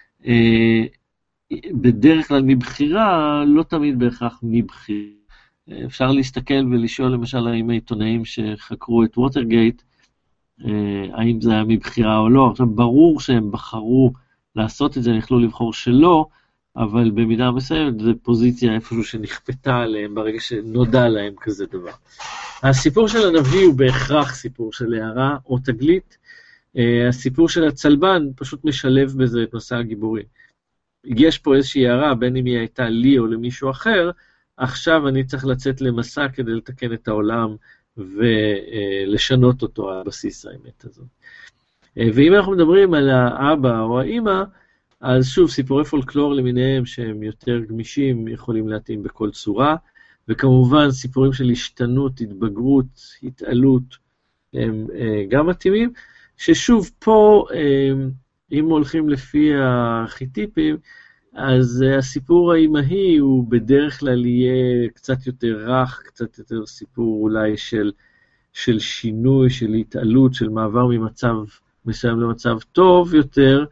S1: בדרך כלל מבחירה, לא תמיד בהכרח מבחירה. אפשר להסתכל ולשאול למשל האם העיתונאים שחקרו את ווטרגייט, האם זה היה מבחירה או לא. עכשיו ברור שהם בחרו לעשות את זה, הם יכלו לבחור שלא, אבל במידה מסוימת זו פוזיציה איפשהו שנכפתה עליהם ברגע שנודע להם כזה דבר. הסיפור של הנביא הוא בהכרח סיפור של הערה או תגלית, הסיפור של הצלבן פשוט משלב בזה את מסע הגיבורים. יש פה איזושהי הערה, בין אם היא הייתה לי או למישהו אחר, עכשיו אני צריך לצאת למסע כדי לתקן את העולם ולשנות אותו על בסיס האמת הזאת. ואם אנחנו מדברים על האבא או האמא, אז שוב, סיפורי פולקלור למיניהם שהם יותר גמישים, יכולים להתאים בכל צורה, וכמובן סיפורים של השתנות, התבגרות, התעלות, הם גם מתאימים, ששוב פה, אם הולכים לפי הארכיטיפים, אז הסיפור האימהי הוא בדרך כלל יהיה קצת יותר רך, קצת יותר סיפור אולי של שינוי, של התעלות, של מעבר ממצב מסוים למצב טוב יותר,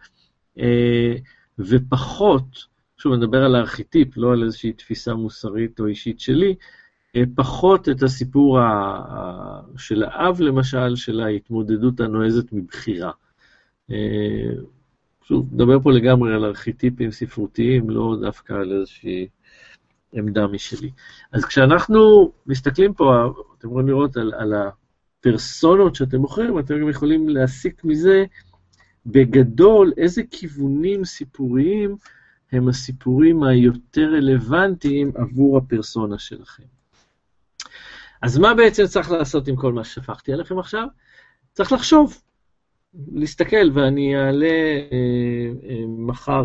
S1: ופחות, שוב נדבר על הארכיטיפ, לא על איזושהי תפיסה מוסרית או אישית שלי, פחות את הסיפור של האב למשל, של ההתמודדות הנועזת מבחירה. שוב, נדבר פה לגמרי על ארכיטיפים ספרותיים, לא דווקא על איזושהי עמדה משלי. אז כשאנחנו מסתכלים פה, אתם יכולים לראות על הפרסונות שאתם בוחרים, אתם גם יכולים להסיק מזה בגדול איזה כיוונים סיפוריים הם הסיפורים היותר רלוונטיים עבור הפרסונה שלכם. אז מה בעצם צריך לעשות עם כל מה ששפכתי עליכם עכשיו? צריך לחשוב, להסתכל, ואני אעלה מחר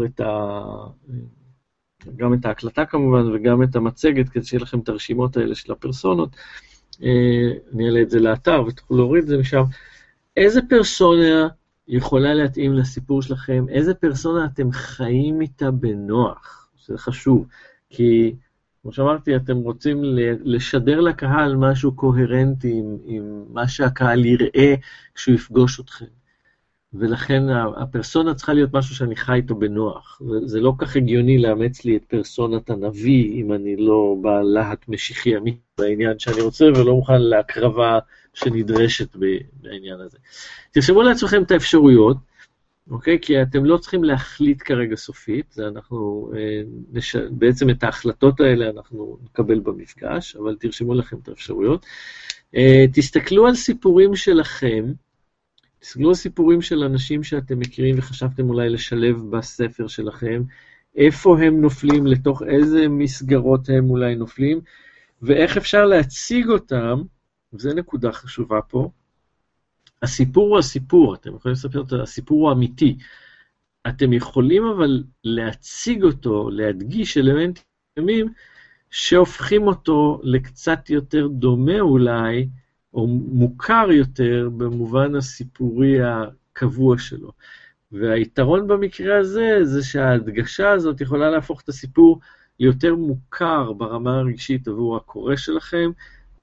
S1: גם את ההקלטה כמובן, וגם את המצגת, כדי שיהיה לכם את הרשימות האלה של הפרסונות. אני אעלה את זה לאתר, ותוכלו להוריד את זה משם. איזה פרסונה יכולה להתאים לסיפור שלכם? איזה פרסונה אתם חיים איתה בנוח? זה חשוב, כי כמו שאמרתי, אתם רוצים לשדר לקהל משהו קוהרנטי עם מה שהקהל יראה כשהוא יפגוש אתכם. ולכן הפרסונה צריכה להיות משהו שאני חי איתו בנוח. זה לא כך הגיוני לאמץ לי את פרסונת הנביא, אם אני לא להט משיחי אמיתי בעניין שאני רוצה, ולא מוכן להקרבה שנדרשת בעניין הזה. תרשמו לעצמכם את האפשרויות, אוקיי? כי אתם לא צריכים להחליט כרגע סופית, זה אנחנו, בעצם את ההחלטות האלה אנחנו נקבל במפגש, אבל תרשמו לכם את האפשרויות. תסתכלו על סיפורים שלכם, תסתכלו על סיפורים של אנשים שאתם מכירים וחשבתם אולי לשלב בספר שלכם, איפה הם נופלים, לתוך איזה מסגרות הם אולי נופלים, ואיך אפשר להציג אותם, וזו נקודה חשובה פה, הסיפור הוא הסיפור, אתם יכולים לספר את הסיפור הוא אמיתי, אתם יכולים אבל להציג אותו, להדגיש אלמנטים שהופכים אותו לקצת יותר דומה אולי, או מוכר יותר במובן הסיפורי הקבוע שלו. והיתרון במקרה הזה, זה שההדגשה הזאת יכולה להפוך את הסיפור ליותר מוכר ברמה הרגשית עבור הקורא שלכם,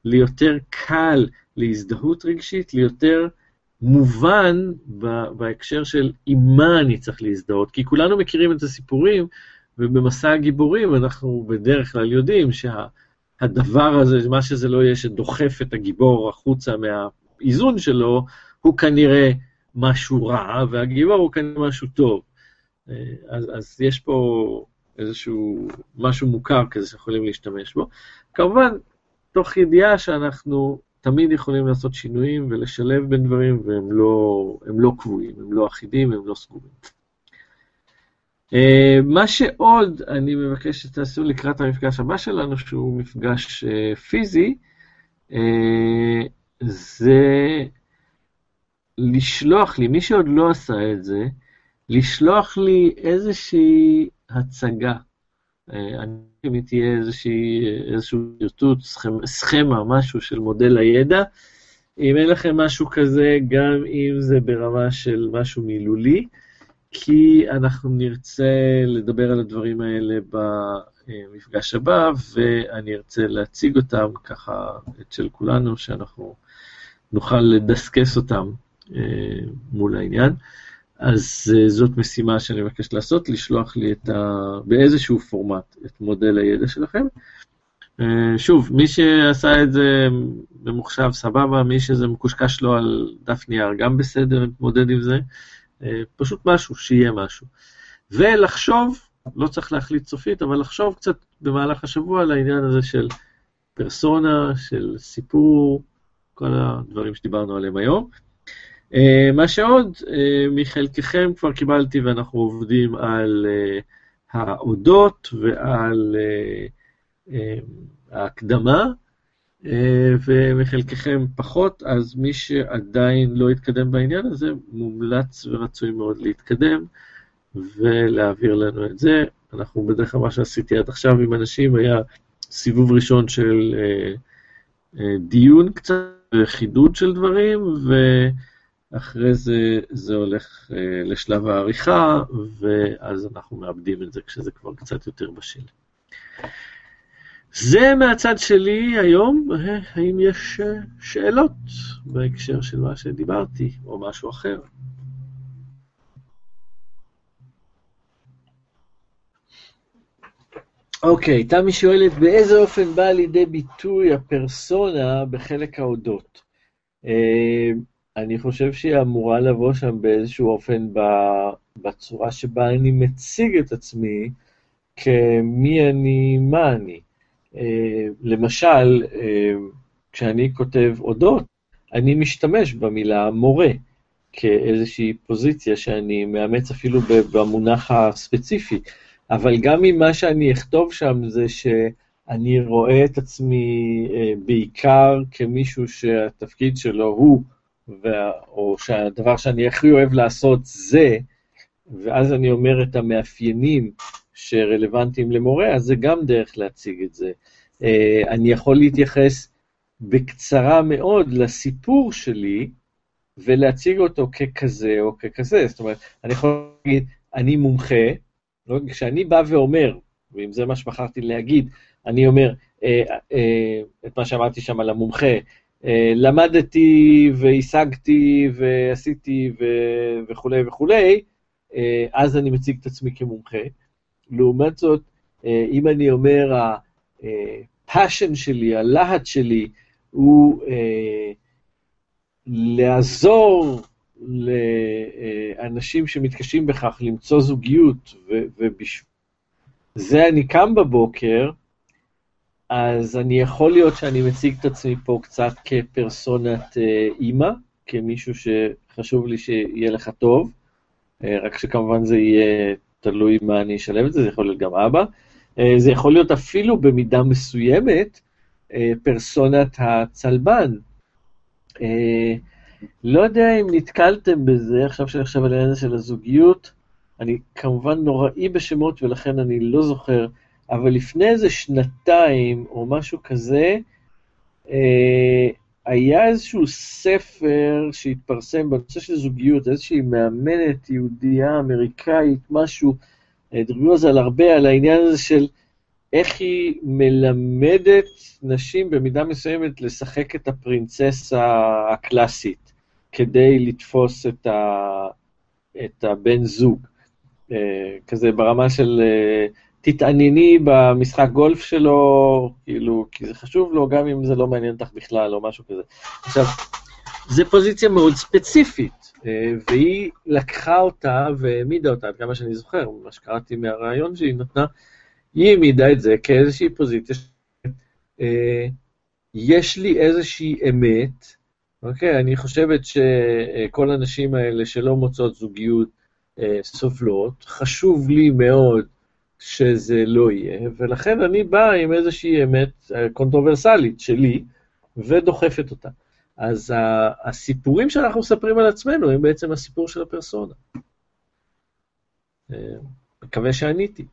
S1: ליותר קל להזדהות רגשית, ליותר מובן בהקשר של עם מה אני צריך להזדהות, כי כולנו מכירים את הסיפורים, ובמסע הגיבורים אנחנו בדרך כלל יודעים שהדבר הזה, מה שזה לא יהיה שדוחף את הגיבור החוצה מהאיזון שלו, הוא כנראה משהו רע, והגיבור הוא כנראה משהו טוב. אז יש פה איזשהו משהו מוכר כזה שיכולים להשתמש בו. כמובן, תוך ידיעה שאנחנו תמיד יכולים לעשות שינויים ולשלב בין דברים, והם לא קבועים, הם לא אחידים, הם לא סגורים. מה שעוד אני מבקש שתעשו לקראת המפגש הבא שלנו, שהוא מפגש פיזי, זה לשלוח לי, מי שעוד לא עשה את זה, לשלוח לי איזושהי הצגה. אם תהיה איזשהו ירטוט, סכמה, משהו של מודל הידע. אם אין לכם משהו כזה, גם אם זה ברמה של משהו מילולי, כי אנחנו נרצה לדבר על הדברים האלה במפגש הבא, ואני ארצה להציג אותם ככה של כולנו, שאנחנו נוכל לדסקס אותם מול העניין. אז זאת משימה שאני מבקש לעשות, לשלוח לי באיזשהו פורמט את מודל הידע שלכם. שוב, מי שעשה את זה במוחשב סבבה, מי שזה מקושקש לו על דף נייר, גם בסדר, מתמודד עם זה, פשוט משהו, שיהיה משהו. ולחשוב, לא צריך להחליט סופית, אבל לחשוב קצת במהלך השבוע על העניין הזה של פרסונה, של סיפור, כל הדברים שדיברנו עליהם היום. מה שעוד, מחלקכם כבר קיבלתי ואנחנו עובדים על האודות ועל ההקדמה, ומחלקכם פחות, אז מי שעדיין לא יתקדם בעניין הזה, מומלץ ורצוי מאוד להתקדם ולהעביר לנו את זה. אנחנו בדרך כלל מה שעשיתי עד עכשיו עם אנשים היה סיבוב ראשון של דיון קצת, חידוד של דברים, ואחרי זה הולך לשלב העריכה, ואז אנחנו מאבדים את זה כשזה כבר קצת יותר בשל. זה מהצד שלי היום. האם יש שאלות בהקשר של מה שדיברתי, או משהו אחר? אוקיי, תמי שואלת, באיזה אופן בא לידי ביטוי הפרסונה בחלק ההודות? אני חושב שהיא אמורה לבוא שם באיזשהו אופן בצורה שבה אני מציג את עצמי, כמי אני, מה אני. למשל, כשאני כותב אודות, אני משתמש במילה מורה, כאיזושהי פוזיציה שאני מאמץ אפילו במונח הספציפי, אבל גם אם מה שאני אכתוב שם זה שאני רואה את עצמי בעיקר כמישהו שהתפקיד שלו הוא, או שהדבר שאני הכי אוהב לעשות זה, ואז אני אומר את המאפיינים שרלוונטיים למורה, אז זה גם דרך להציג את זה. אני יכול להתייחס בקצרה מאוד לסיפור שלי, ולהציג אותו ככזה או ככזה. זאת אומרת, אני יכול להגיד, אני מומחה, כשאני בא ואומר, ואם זה מה שבחרתי להגיד, אני אומר את מה שאמרתי שם על המומחה, למדתי והשגתי ועשיתי וכו' וכו', אז אני מציג את עצמי כמומחה. לעומת זאת, אם אני אומר, הפאשן שלי, הלהט שלי, הוא לעזור לאנשים שמתקשים בכך, למצוא זוגיות, זה אני קם בבוקר, אז אני יכול להיות שאני מציג את עצמי פה קצת כפרסונת אימא, כמישהו שחשוב לי שיהיה לך טוב, רק שכמובן זה יהיה תלוי מה אני אשלב את זה, זה יכול להיות גם אבא, זה יכול להיות אפילו במידה מסוימת, פרסונת הצלבן. לא יודע אם נתקלתם בזה, עכשיו שאני חושב על העניין של הזוגיות, אני כמובן נוראי בשמות ולכן אני לא זוכר, אבל לפני איזה שנתיים או משהו כזה, היה איזשהו ספר שהתפרסם בנושא של זוגיות, איזושהי מאמנת יהודייה אמריקאית, משהו, דרגו על זה על הרבה, על העניין הזה של איך היא מלמדת נשים במידה מסוימת לשחק את הפרינצסה הקלאסית, כדי לתפוס את הבן זוג. כזה ברמה של תתענייני במשחק גולף שלו, כאילו, כי זה חשוב לו, גם אם זה לא מעניין אותך בכלל, או משהו כזה. עכשיו, זו פוזיציה מאוד ספציפית, והיא לקחה אותה והעמידה אותה, עד כמה שאני זוכר, מה שקראתי מהרעיון שהיא נתנה, היא העמידה את זה כאיזושהי פוזיציה, יש לי איזושהי אמת, אוקיי? אני חושבת שכל הנשים האלה שלא מוצאות זוגיות סובלות, חשוב לי מאוד שזה לא יהיה, ולכן אני בא עם איזושהי אמת קונטרוברסלית שלי, ודוחפת אותה. אז הסיפורים שאנחנו מספרים על עצמנו הם בעצם הסיפור של הפרסונה. מקווה שעניתי.